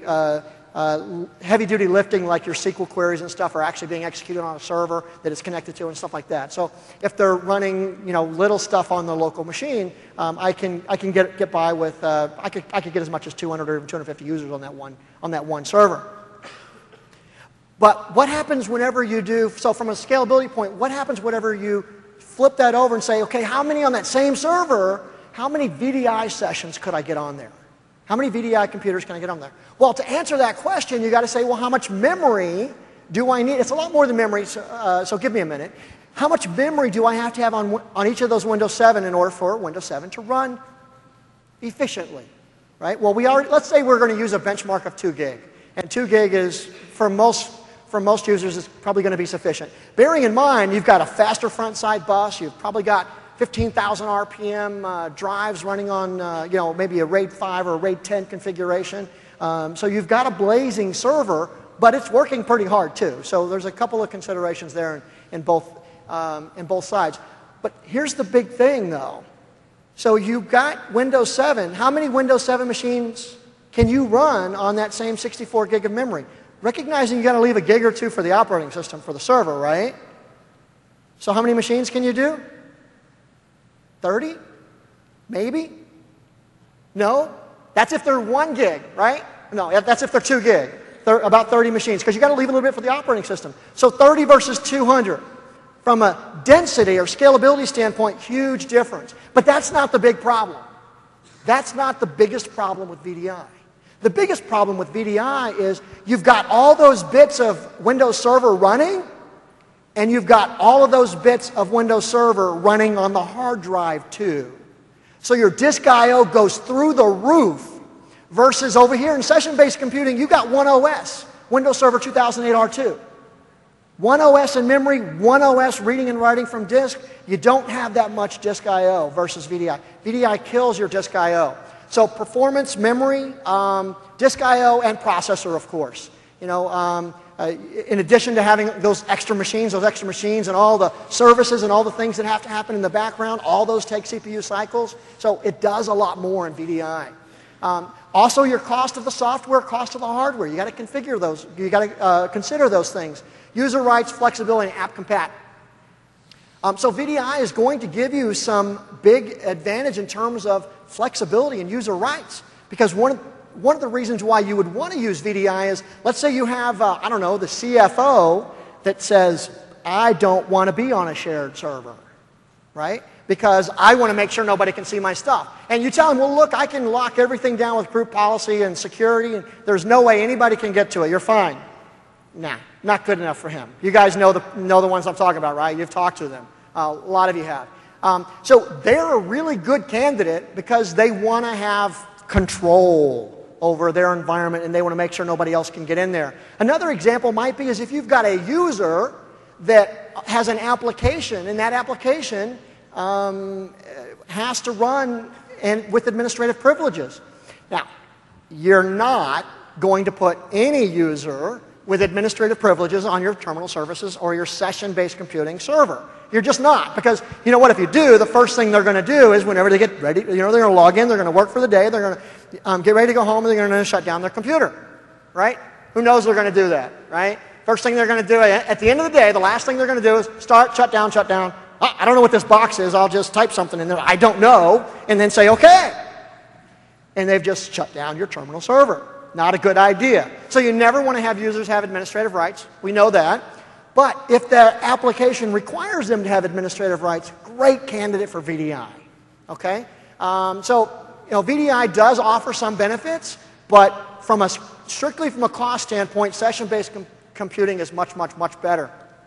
duty lifting like your SQL queries and stuff are actually being executed on a server that it's connected to and stuff like that. So if they're running little stuff on the local machine, I can get by with I could get as much as 200 or even 250 users on that one server. But what happens whenever you do, so from a scalability point, what happens whenever you flip that over and say, okay, how many on that same server, how many VDI sessions could I get on there? How many VDI computers can I get on there? Well, to answer that question, you got to say, well, how much memory do I need? It's a lot more than memory, so give me a minute. How much memory do I have to have on each of those Windows 7 in order for Windows 7 to run efficiently, right? Well, let's say we're going to use a benchmark of 2 gig, and 2 gig is, for most users, is probably going to be sufficient. Bearing in mind, you've got a faster front side bus, you've probably got 15,000 RPM drives running on, maybe a RAID 5 or a RAID 10 configuration. So you've got a blazing server, but it's working pretty hard too. So there's a couple of considerations there in both sides. But here's the big thing, though. So you've got Windows 7. How many Windows 7 machines can you run on that same 64 gig of memory? Recognizing you got to leave a gig or two for the operating system for the server, right? So how many machines can you do? 30? Maybe? No? That's if they're 1 gig, right? No, that's if they're 2 gig. About 30 machines, because you got to leave a little bit for the operating system. So 30 versus 200. From a density or scalability standpoint, huge difference. But that's not the big problem. That's not the biggest problem with VDI. The biggest problem with VDI is you've got all those bits of Windows Server running, and you've got all of those bits of Windows Server running on the hard drive too. So your disk I/O goes through the roof, versus over here in session-based computing, you've got one OS, Windows Server 2008 R2. One OS in memory, one OS reading and writing from disk. You don't have that much disk I/O versus VDI. VDI kills your disk I/O. So performance, memory, disk I/O, and processor, of course. In addition to having those extra machines and all the services and all the things that have to happen in the background, all those take CPU cycles. So it does a lot more in VDI. Also, your cost of the software, cost of the hardware. You got to configure those. You got to consider those things. User rights, flexibility, and app compat. So VDI is going to give you some big advantage in terms of flexibility and user rights. Because one of the reasons why you would want to use VDI is, let's say you have, the CFO that says, I don't want to be on a shared server, right? Because I want to make sure nobody can see my stuff. And you tell him, well, look, I can lock everything down with group policy and security, and there's no way anybody can get to it. You're fine. Nah, not good enough for him. You guys know the ones I'm talking about, right? You've talked to them. A lot of you have. So they're a really good candidate because they want to have control over their environment and they want to make sure nobody else can get in there. Another example might be is if you've got a user that has an application and that application has to run with administrative privileges. Now, you're not going to put any user with administrative privileges on your terminal services or your session-based computing server. You're just not, because you know what, if you do, the first thing they're going to do is whenever they get ready, they're going to log in, they're going to work for the day, they're going to get ready to go home, and they're going to shut down their computer, right? Who knows they're going to do that, right? First thing they're going to do, at the end of the day, the last thing they're going to do is start, shut down. I don't know what this box is, I'll just type something in there, I don't know, and then say, okay. And they've just shut down your terminal server. Not a good idea. So you never want to have users have administrative rights. We know that. But if the application requires them to have administrative rights, great candidate for VDI. Okay? VDI does offer some benefits, but strictly from a cost standpoint, session-based computing is much, much, much better.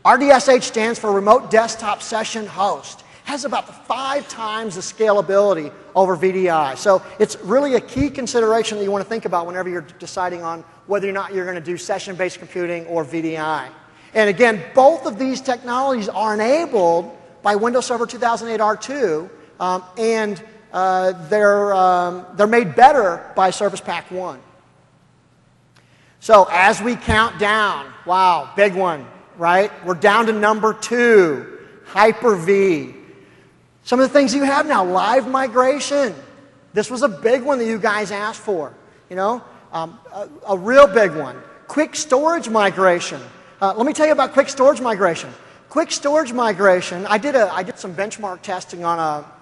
RDSH stands for Remote Desktop Session Host. Has about 5 times the scalability over VDI. So it's really a key consideration that you want to think about whenever you're deciding on whether or not you're going to do session-based computing or VDI. And again, both of these technologies are enabled by Windows Server 2008 R2, and they're made better by Service Pack 1. So as we count down, wow, big one, right? We're down to number 2, Hyper-V. Some of the things you have now, live migration. This was a big one that you guys asked for, you know, a real big one. Quick storage migration. Let me tell you about quick storage migration. Quick storage migration, I did some benchmark testing on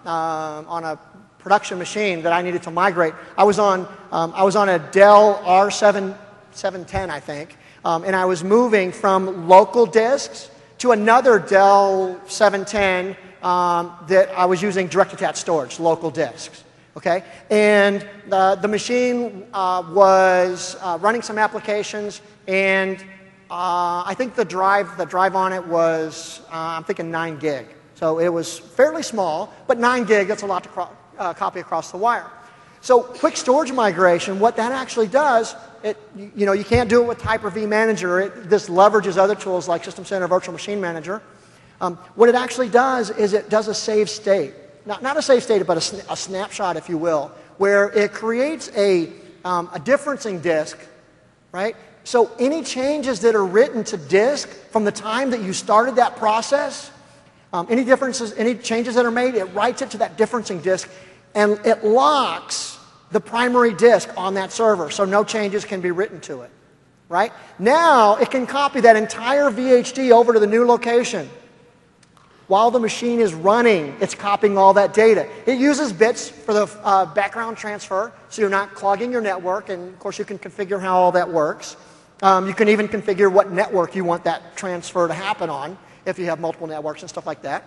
a production machine that I needed to migrate. I was on a Dell R710, I think, and I was moving from local disks to another Dell 710 that I was using direct attached storage, local disks. Okay, and the machine was running some applications, and I think the drive on it was I'm thinking 9 gig. So it was fairly small, but 9 gig, that's a lot to copy across the wire. So quick storage migration, what that actually does, you know, you can't do it with Hyper-V Manager. This leverages other tools like System Center Virtual Machine Manager. What it actually does is it does a save state. Not a save state, but a snapshot, if you will, where it creates a differencing disk, right? So any changes that are written to disk from the time that you started that process, any changes that are made, it writes it to that differencing disk, and it locks the primary disk on that server, so no changes can be written to it, right? Now it can copy that entire VHD over to the new location. While the machine is running, it's copying all that data. It uses bits for the background transfer, so you're not clogging your network, and of course you can configure how all that works. You can even configure what network you want that transfer to happen on, if you have multiple networks and stuff like that.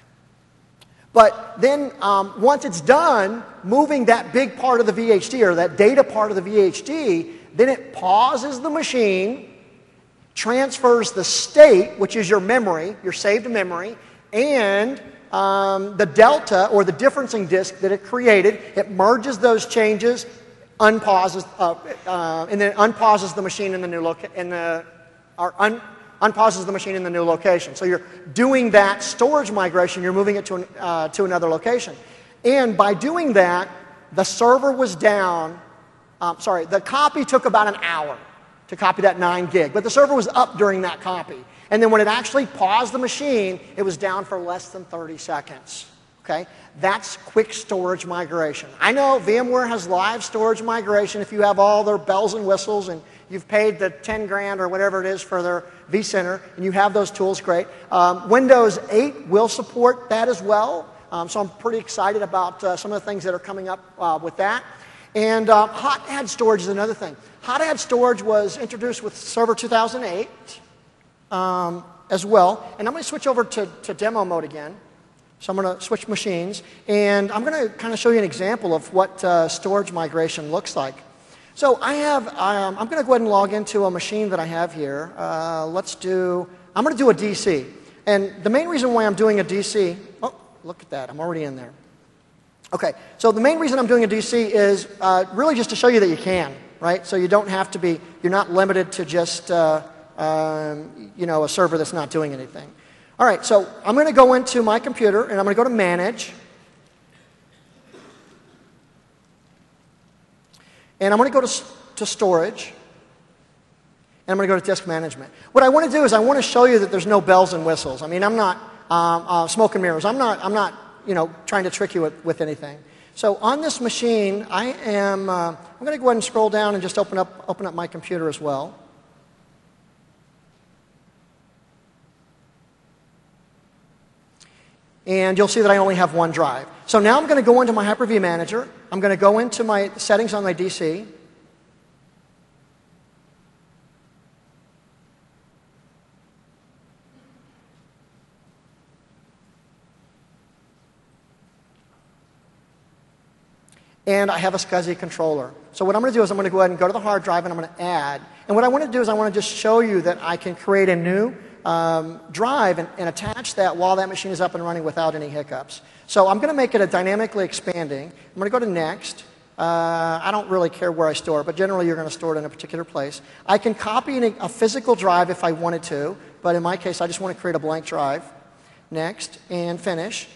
But then once it's done moving that big part of the VHD, or that data part of the VHD, then it pauses the machine, transfers the state, which is your memory, your saved memory, and the delta, or the differencing disk that it created. It merges those changes, unpauses, and then unpauses the machine in the new unpauses the machine in the new location. So you're doing that storage migration, you're moving it to another location. And by doing that, the server was down, the copy took about an hour to copy that 9 gig, but the server was up during that copy. And then when it actually paused the machine, it was down for less than 30 seconds. Okay? That's quick storage migration. I know VMware has live storage migration if you have all their bells and whistles and you've paid the 10 grand or whatever it is for their vCenter and you have those tools, great. Windows 8 will support that as well. So I'm pretty excited about some of the things that are coming up with that. And hot add storage is another thing. Hot add storage was introduced with Server 2008 as well. And I'm going to switch over to demo mode again. So I'm going to switch machines, and I'm going to kind of show you an example of what storage migration looks like. So I'm going to go ahead and log into a machine that I have here. I'm going to do a DC. And the main reason why I'm doing a DC, oh, look at that, I'm already in there. Okay, so the main reason I'm doing a DC is really just to show you that you can, right? So you don't have to be, you're not limited to just, a server that's not doing anything. All right, so I'm going to go into my computer, and I'm going to go to Manage. And I'm going to go to Storage. And I'm going to go to Disk Management. What I want to do is I want to show you that there's no bells and whistles. I mean, I'm not smoke and mirrors. I'm not trying to trick you with anything. So on this machine, I'm going to go ahead and scroll down and just open up my computer as well. And you'll see that I only have one drive. So now I'm going to go into my Hyper-V Manager. I'm going to go into my settings on my DC. And I have a SCSI controller. So what I'm going to do is I'm going to go ahead and go to the hard drive, and I'm going to add. And what I want to do is I want to just show you that I can create a new drive and attach that while that machine is up and running without any hiccups. So I'm going to make it a dynamically expanding. I'm going to go to Next. I don't really care where I store it, but generally you're going to store it in a particular place. I can copy a physical drive if I wanted to, but in my case I just want to create a blank drive. Next, and Finish.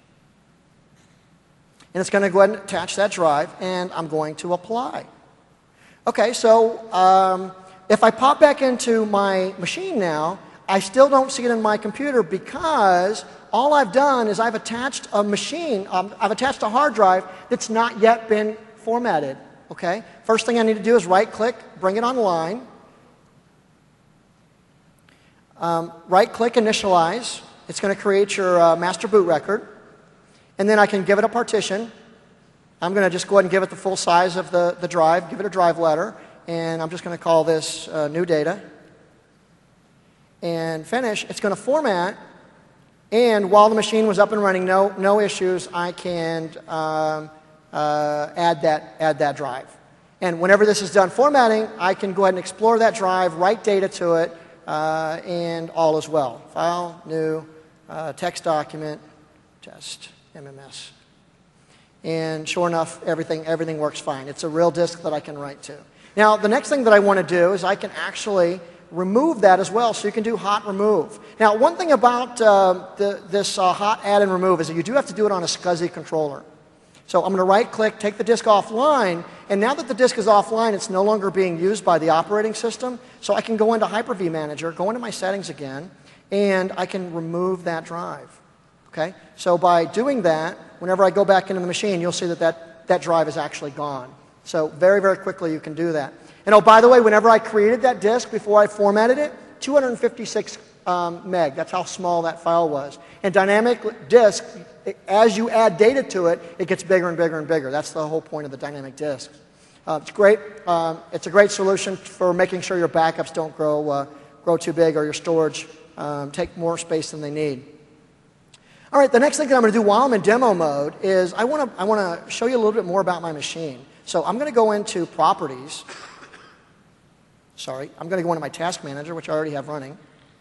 And it's going to go ahead and attach that drive, and I'm going to apply. Okay, so if I pop back into my machine now, I still don't see it in my computer because all I've done is I've attached a machine, I've attached a hard drive that's not yet been formatted. Okay, first thing I need to do is right-click, bring it online. Right-click, initialize. It's going to create your master boot record. And then I can give it a partition. I'm going to just go ahead and give it the full size of the drive, give it a drive letter, and I'm just going to call this new data. And Finish. It's going to format, and while the machine was up and running, no issues, I can add that drive. And whenever this is done formatting, I can go ahead and explore that drive, write data to it, and all is well. File, new, text document, test. MMS. And sure enough, everything works fine. It's a real disk that I can write to. Now, the next thing that I want to do is I can actually remove that as well, so you can do hot remove. Now, one thing about this hot add and remove is that you do have to do it on a SCSI controller. So I'm going to right-click, take the disk offline, and now that the disk is offline, it's no longer being used by the operating system, so I can go into Hyper-V Manager, go into my settings again, and I can remove that drive. Okay? So by doing that, whenever I go back into the machine, you'll see that drive is actually gone. So very, very quickly you can do that. And oh, by the way, whenever I created that disk before I formatted it, 256 meg. That's how small that file was. And dynamic disk, as you add data to it, it gets bigger and bigger and bigger. That's the whole point of the dynamic disk. It's great. It's a great solution for making sure your backups don't grow too big or your storage take more space than they need. All right, the next thing that I'm going to do while I'm in demo mode is I want to show you a little bit more about my machine. So I'm going to go into Properties. Sorry, I'm going to go into my Task Manager, which I already have running.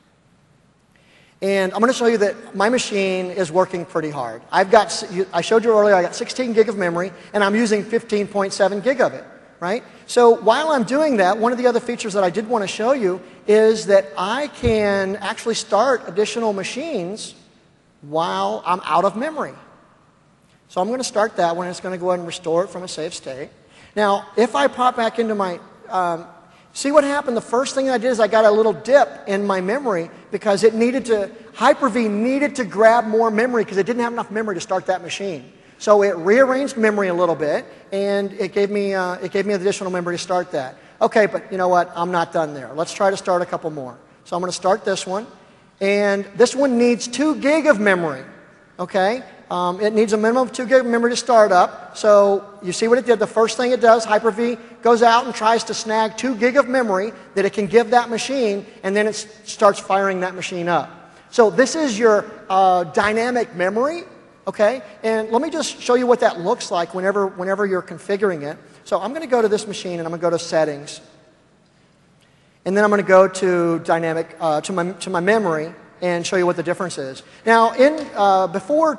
And I'm going to show you that my machine is working pretty hard. I showed you earlier I got 16 gig of memory, and I'm using 15.7 gig of it, right? So while I'm doing that, one of the other features that I did want to show you is that I can actually start additional machines while I'm out of memory. So I'm going to start that one, and it's going to go ahead and restore it from a safe state. Now, if I pop back into my, see what happened? The first thing I did is I got a little dip in my memory because it needed to, Hyper-V needed to grab more memory because it didn't have enough memory to start that machine. So it rearranged memory a little bit, and it gave me additional memory to start that. Okay, but you know what? I'm not done there. Let's try to start a couple more. So I'm going to start this one. And this one needs 2 gig of memory, okay? It needs a minimum of 2 gig of memory to start up. So you see what it did. The first thing it does, Hyper-V goes out and tries to snag 2 gig of memory that it can give that machine, and then it starts firing that machine up. So this is your dynamic memory, okay? And let me just show you what that looks like whenever you're configuring it. So I'm going to go to this machine, and I'm going to go to Settings. And then I'm going to go to dynamic to my memory and show you what the difference is. Now, before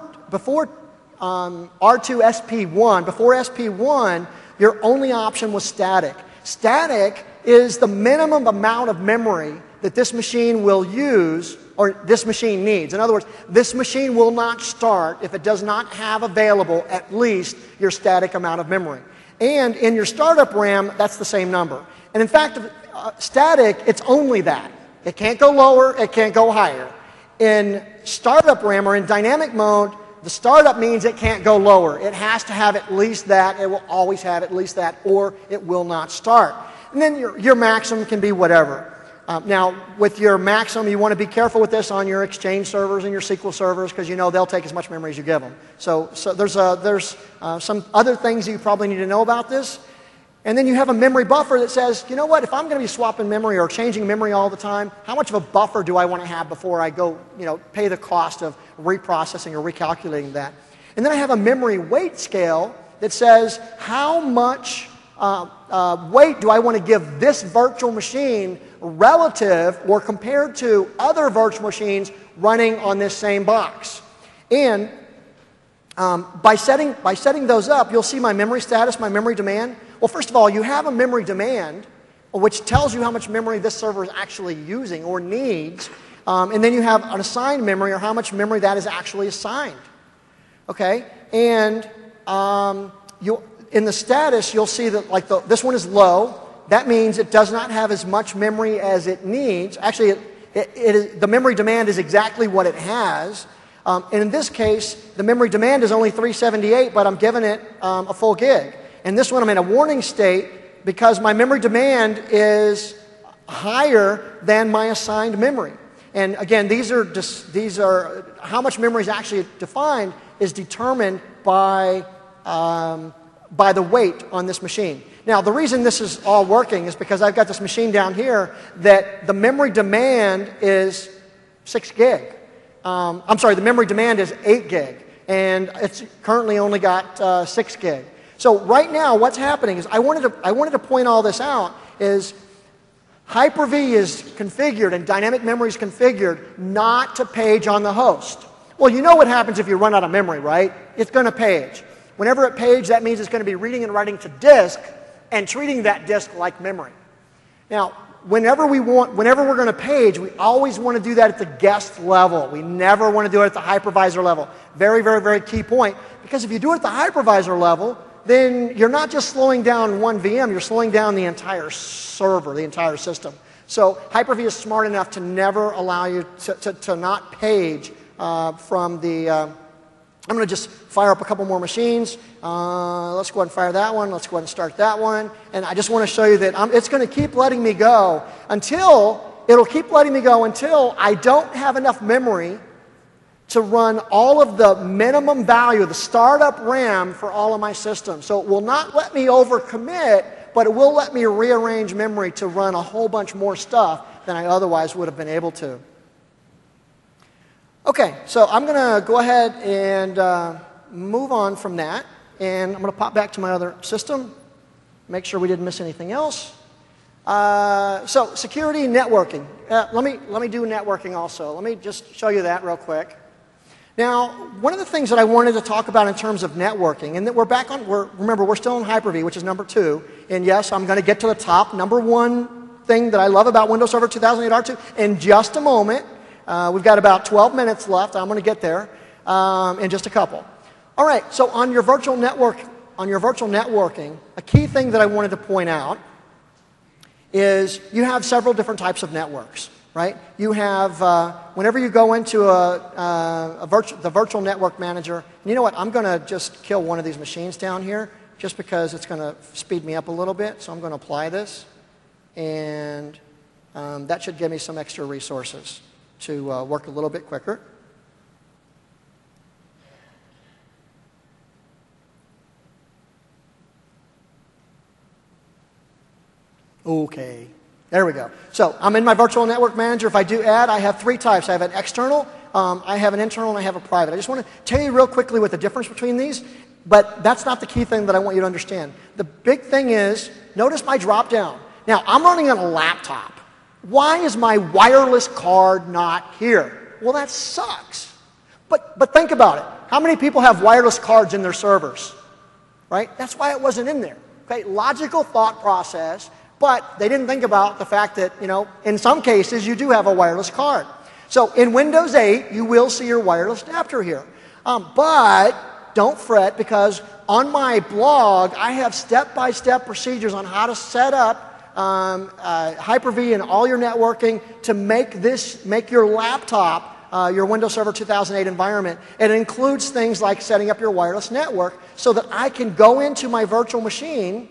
R2SP1, before SP1, your only option was static. Static is the minimum amount of memory that this machine will use or this machine needs. In other words, this machine will not start if it does not have available at least your static amount of memory. And in your startup RAM, that's the same number. And in fact, static, it's only that. It can't go lower, it can't go higher. In startup RAM or in dynamic mode, the startup means it can't go lower. It has to have at least that. It will always have at least that, or it will not start. And then your maximum can be whatever. Now, with your maximum, you want to be careful with this on your Exchange servers and your SQL servers because you know they'll take as much memory as you give them. So there's some other things you probably need to know about this. And then you have a memory buffer that says, you know what, if I'm going to be swapping memory or changing memory all the time, how much of a buffer do I want to have before I go, pay the cost of reprocessing or recalculating that? And then I have a memory weight scale that says how much weight do I want to give this virtual machine relative or compared to other virtual machines running on this same box. And by setting those up, you'll see my memory status, my memory demand. Well, first of all, you have a memory demand, which tells you how much memory this server is actually using or needs. And then you have an assigned memory, or how much memory that is actually assigned. Okay? And in the status, you'll see that like this one is low. That means it does not have as much memory as it needs. Actually, the memory demand is exactly what it has. And in this case, the memory demand is only 378, but I'm giving it a full gig. And this one, I'm in a warning state because my memory demand is higher than my assigned memory. And again, these are how much memory is actually defined is determined by the weight on this machine. Now, the reason this is all working is because I've got this machine down here that the memory demand is 6 gig. I'm sorry, the memory demand is 8 gig, and it's currently only got 6 gig. So right now, what's happening is I wanted to point all this out is Hyper-V is configured and dynamic memory is configured not to page on the host. Well, you know what happens if you run out of memory, right? It's going to page. Whenever it pages, that means it's going to be reading and writing to disk and treating that disk like memory. Now, whenever we're going to page, we always want to do that at the guest level. We never want to do it at the hypervisor level. Very, very, very key point. Because if you do it at the hypervisor level, then you're not just slowing down one VM, you're slowing down the entire server, the entire system. So Hyper-V is smart enough to never allow you to not page from the... I'm going to just fire up a couple more machines. Let's go ahead and fire that one. Let's go ahead and start that one. And I just want to show you that it's going to keep letting me go until I don't have enough memory to run all of the minimum value, the startup RAM for all of my systems. So it will not let me overcommit, but it will let me rearrange memory to run a whole bunch more stuff than I otherwise would have been able to. Okay, so I'm going to go ahead and move on from that, and I'm going to pop back to my other system, make sure we didn't miss anything else. So security, networking. Let me do networking also. Let me just show you that real quick. Now, one of the things that I wanted to talk about in terms of networking, and that remember, we're still in Hyper-V, which is number 2, and yes, I'm going to get to the top number 1 thing that I love about Windows Server 2008 R2 in just a moment. We've got about 12 minutes left. I'm going to get there in just a couple. All right, so on your virtual networking, a key thing that I wanted to point out is you have several different types of networks, right? You have, whenever you go into the virtual network manager, and you know what, I'm going to just kill one of these machines down here just because it's going to speed me up a little bit. So I'm going to apply this, and that should give me some extra resources to work a little bit quicker. Okay, there we go. So I'm in my virtual network manager. If I do add, I have 3 types. I have an external, I have an internal, and I have a private. I just want to tell you real quickly what the difference between these, but that's not the key thing that I want you to understand. The big thing is, notice my drop down. Now, I'm running on a laptop. Why is my wireless card not here? Well, that sucks. But think about it. How many people have wireless cards in their servers? Right? That's why it wasn't in there. Okay, logical thought process, but they didn't think about the fact that, you know, in some cases you do have a wireless card. So in Windows 8, you will see your wireless adapter here. But don't fret, because on my blog, I have step-by-step procedures on how to set up Hyper-V and all your networking to make your laptop your Windows Server 2008 environment. And it includes things like setting up your wireless network so that I can go into my virtual machine,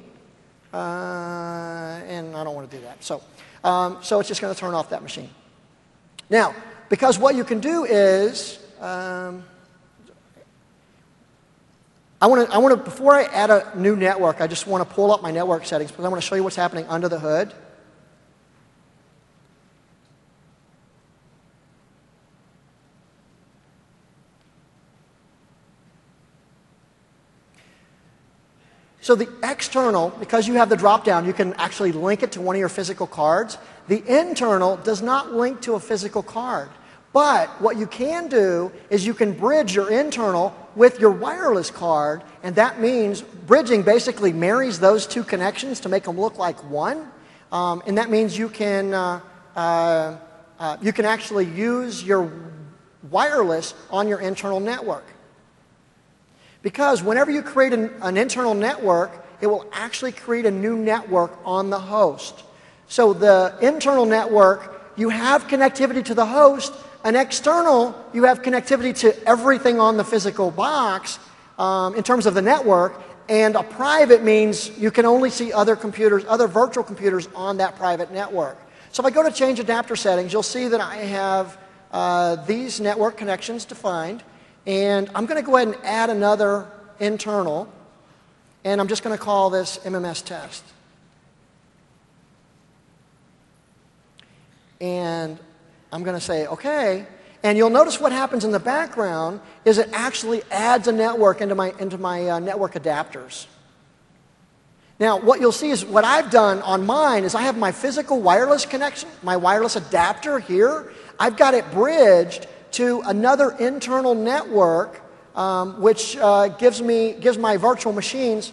and I don't want to do that. So it's just going to turn off that machine. Now, because what you can do is, before I add a new network, I just want to pull up my network settings because I want to show you what's happening under the hood. So the external, because you have the drop-down, you can actually link it to one of your physical cards. The internal does not link to a physical card. But what you can do is you can bridge your internal with your wireless card, and that means bridging basically marries those two connections to make them look like one. And that means you can actually use your wireless on your internal network. Because whenever you create an internal network, it will actually create a new network on the host. So the internal network, you have connectivity to the host. An external, you have connectivity to everything on the physical box in terms of the network. And a private means you can only see other computers, other virtual computers on that private network. So if I go to change adapter settings, you'll see that I have these network connections defined. And I'm going to go ahead and add another internal, and I'm just going to call this MMS test. And I'm going to say OK. And you'll notice what happens in the background is it actually adds a network into my network adapters. Now, what you'll see is what I've done on mine is I have my physical wireless connection, my wireless adapter here. I've got it bridged to another internal network, which gives my virtual machines.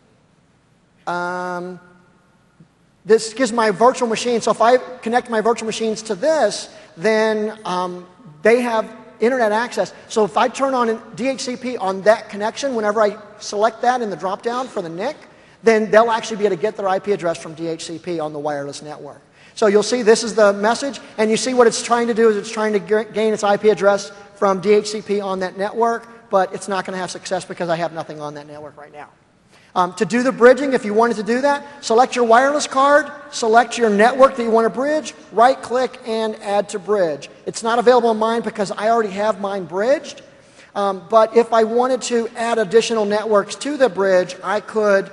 This gives my virtual machines. So if I connect my virtual machines to this, then they have internet access. So if I turn on DHCP on that connection, whenever I select that in the drop-down for the NIC, then they'll actually be able to get their IP address from DHCP on the wireless network. So you'll see this is the message, and you see what it's trying to do is it's trying to gain its IP address from DHCP on that network, but it's not going to have success because I have nothing on that network right now. To do the bridging, if you wanted to do that, select your wireless card, select your network that you want to bridge, right-click, and add to bridge. It's not available on mine because I already have mine bridged, but if I wanted to add additional networks to the bridge, I could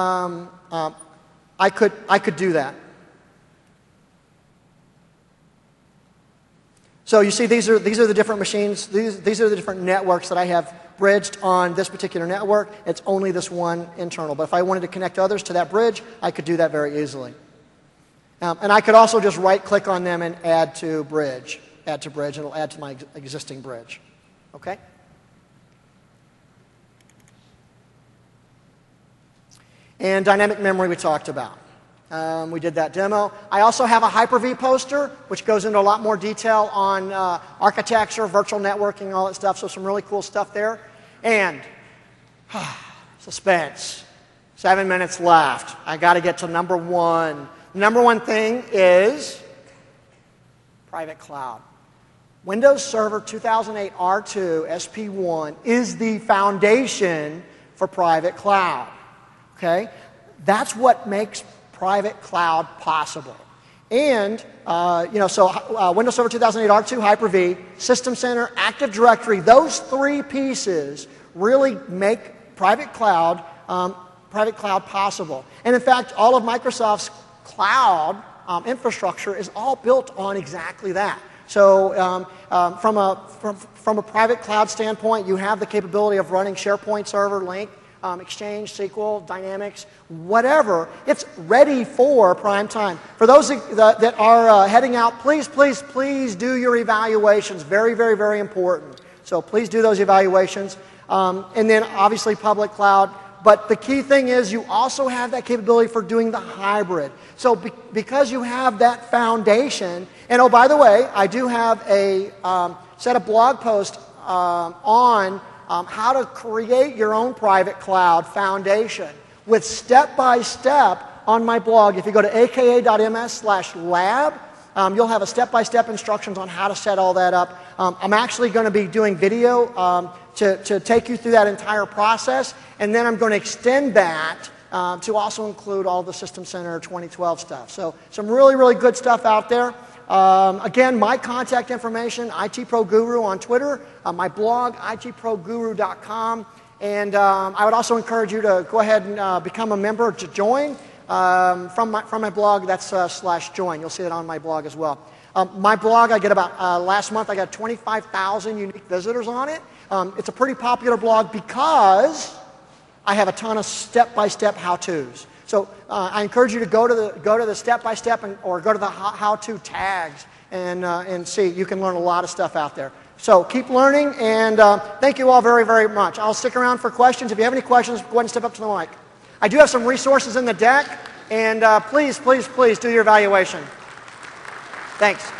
do that. So you see, these are the different machines. These are the different networks that I have bridged on this particular network. It's only this one internal. But if I wanted to connect others to that bridge, I could do that very easily. And I could also just right-click on them and add to bridge. Add to bridge, and it'll add to my existing bridge. Okay? And dynamic memory we talked about. We did that demo. I also have a Hyper-V poster, which goes into a lot more detail on architecture, virtual networking, all that stuff. So some really cool stuff there. And suspense. 7 minutes left. I got to get to number one. Number one thing is private cloud. Windows Server 2008 R2 SP1 is the foundation for private cloud. Okay? That's what makes private cloud possible. And, Windows Server 2008 R2, Hyper-V, System Center, Active Directory, those three pieces really make private cloud possible. And in fact, all of Microsoft's cloud infrastructure is all built on exactly that. So from a private cloud standpoint, you have the capability of running SharePoint server, Link, Exchange, SQL, Dynamics, whatever. It's ready for prime time. For those that are heading out, please do your evaluations. Very, very, very important. So please do those evaluations. And then obviously public cloud. But the key thing is you also have that capability for doing the hybrid. So because you have that foundation, and oh, by the way, I do have a set of blog posts on how to create your own private cloud foundation with step-by-step on my blog. If you go to aka.ms/lab, you'll have a step-by-step instructions on how to set all that up. I'm actually going to be doing video to take you through that entire process, and then I'm going to extend that to also include all the System Center 2012 stuff. So some really, really good stuff out there. Again, my contact information, IT Pro Guru on Twitter, my blog, itproguru.com, and I would also encourage you to go ahead and become a member to join from my blog. That's /join. You'll see that on my blog as well. My blog, I get about last month I got 25,000 unique visitors on it. It's a pretty popular blog because I have a ton of step-by-step how-tos. So I encourage you to go to the step-by-step or go to the how-to tags and see. You can learn a lot of stuff out there. So keep learning, and thank you all very, very much. I'll stick around for questions. If you have any questions, go ahead and step up to the mic. I do have some resources in the deck, and please, please, please do your evaluation. Thanks.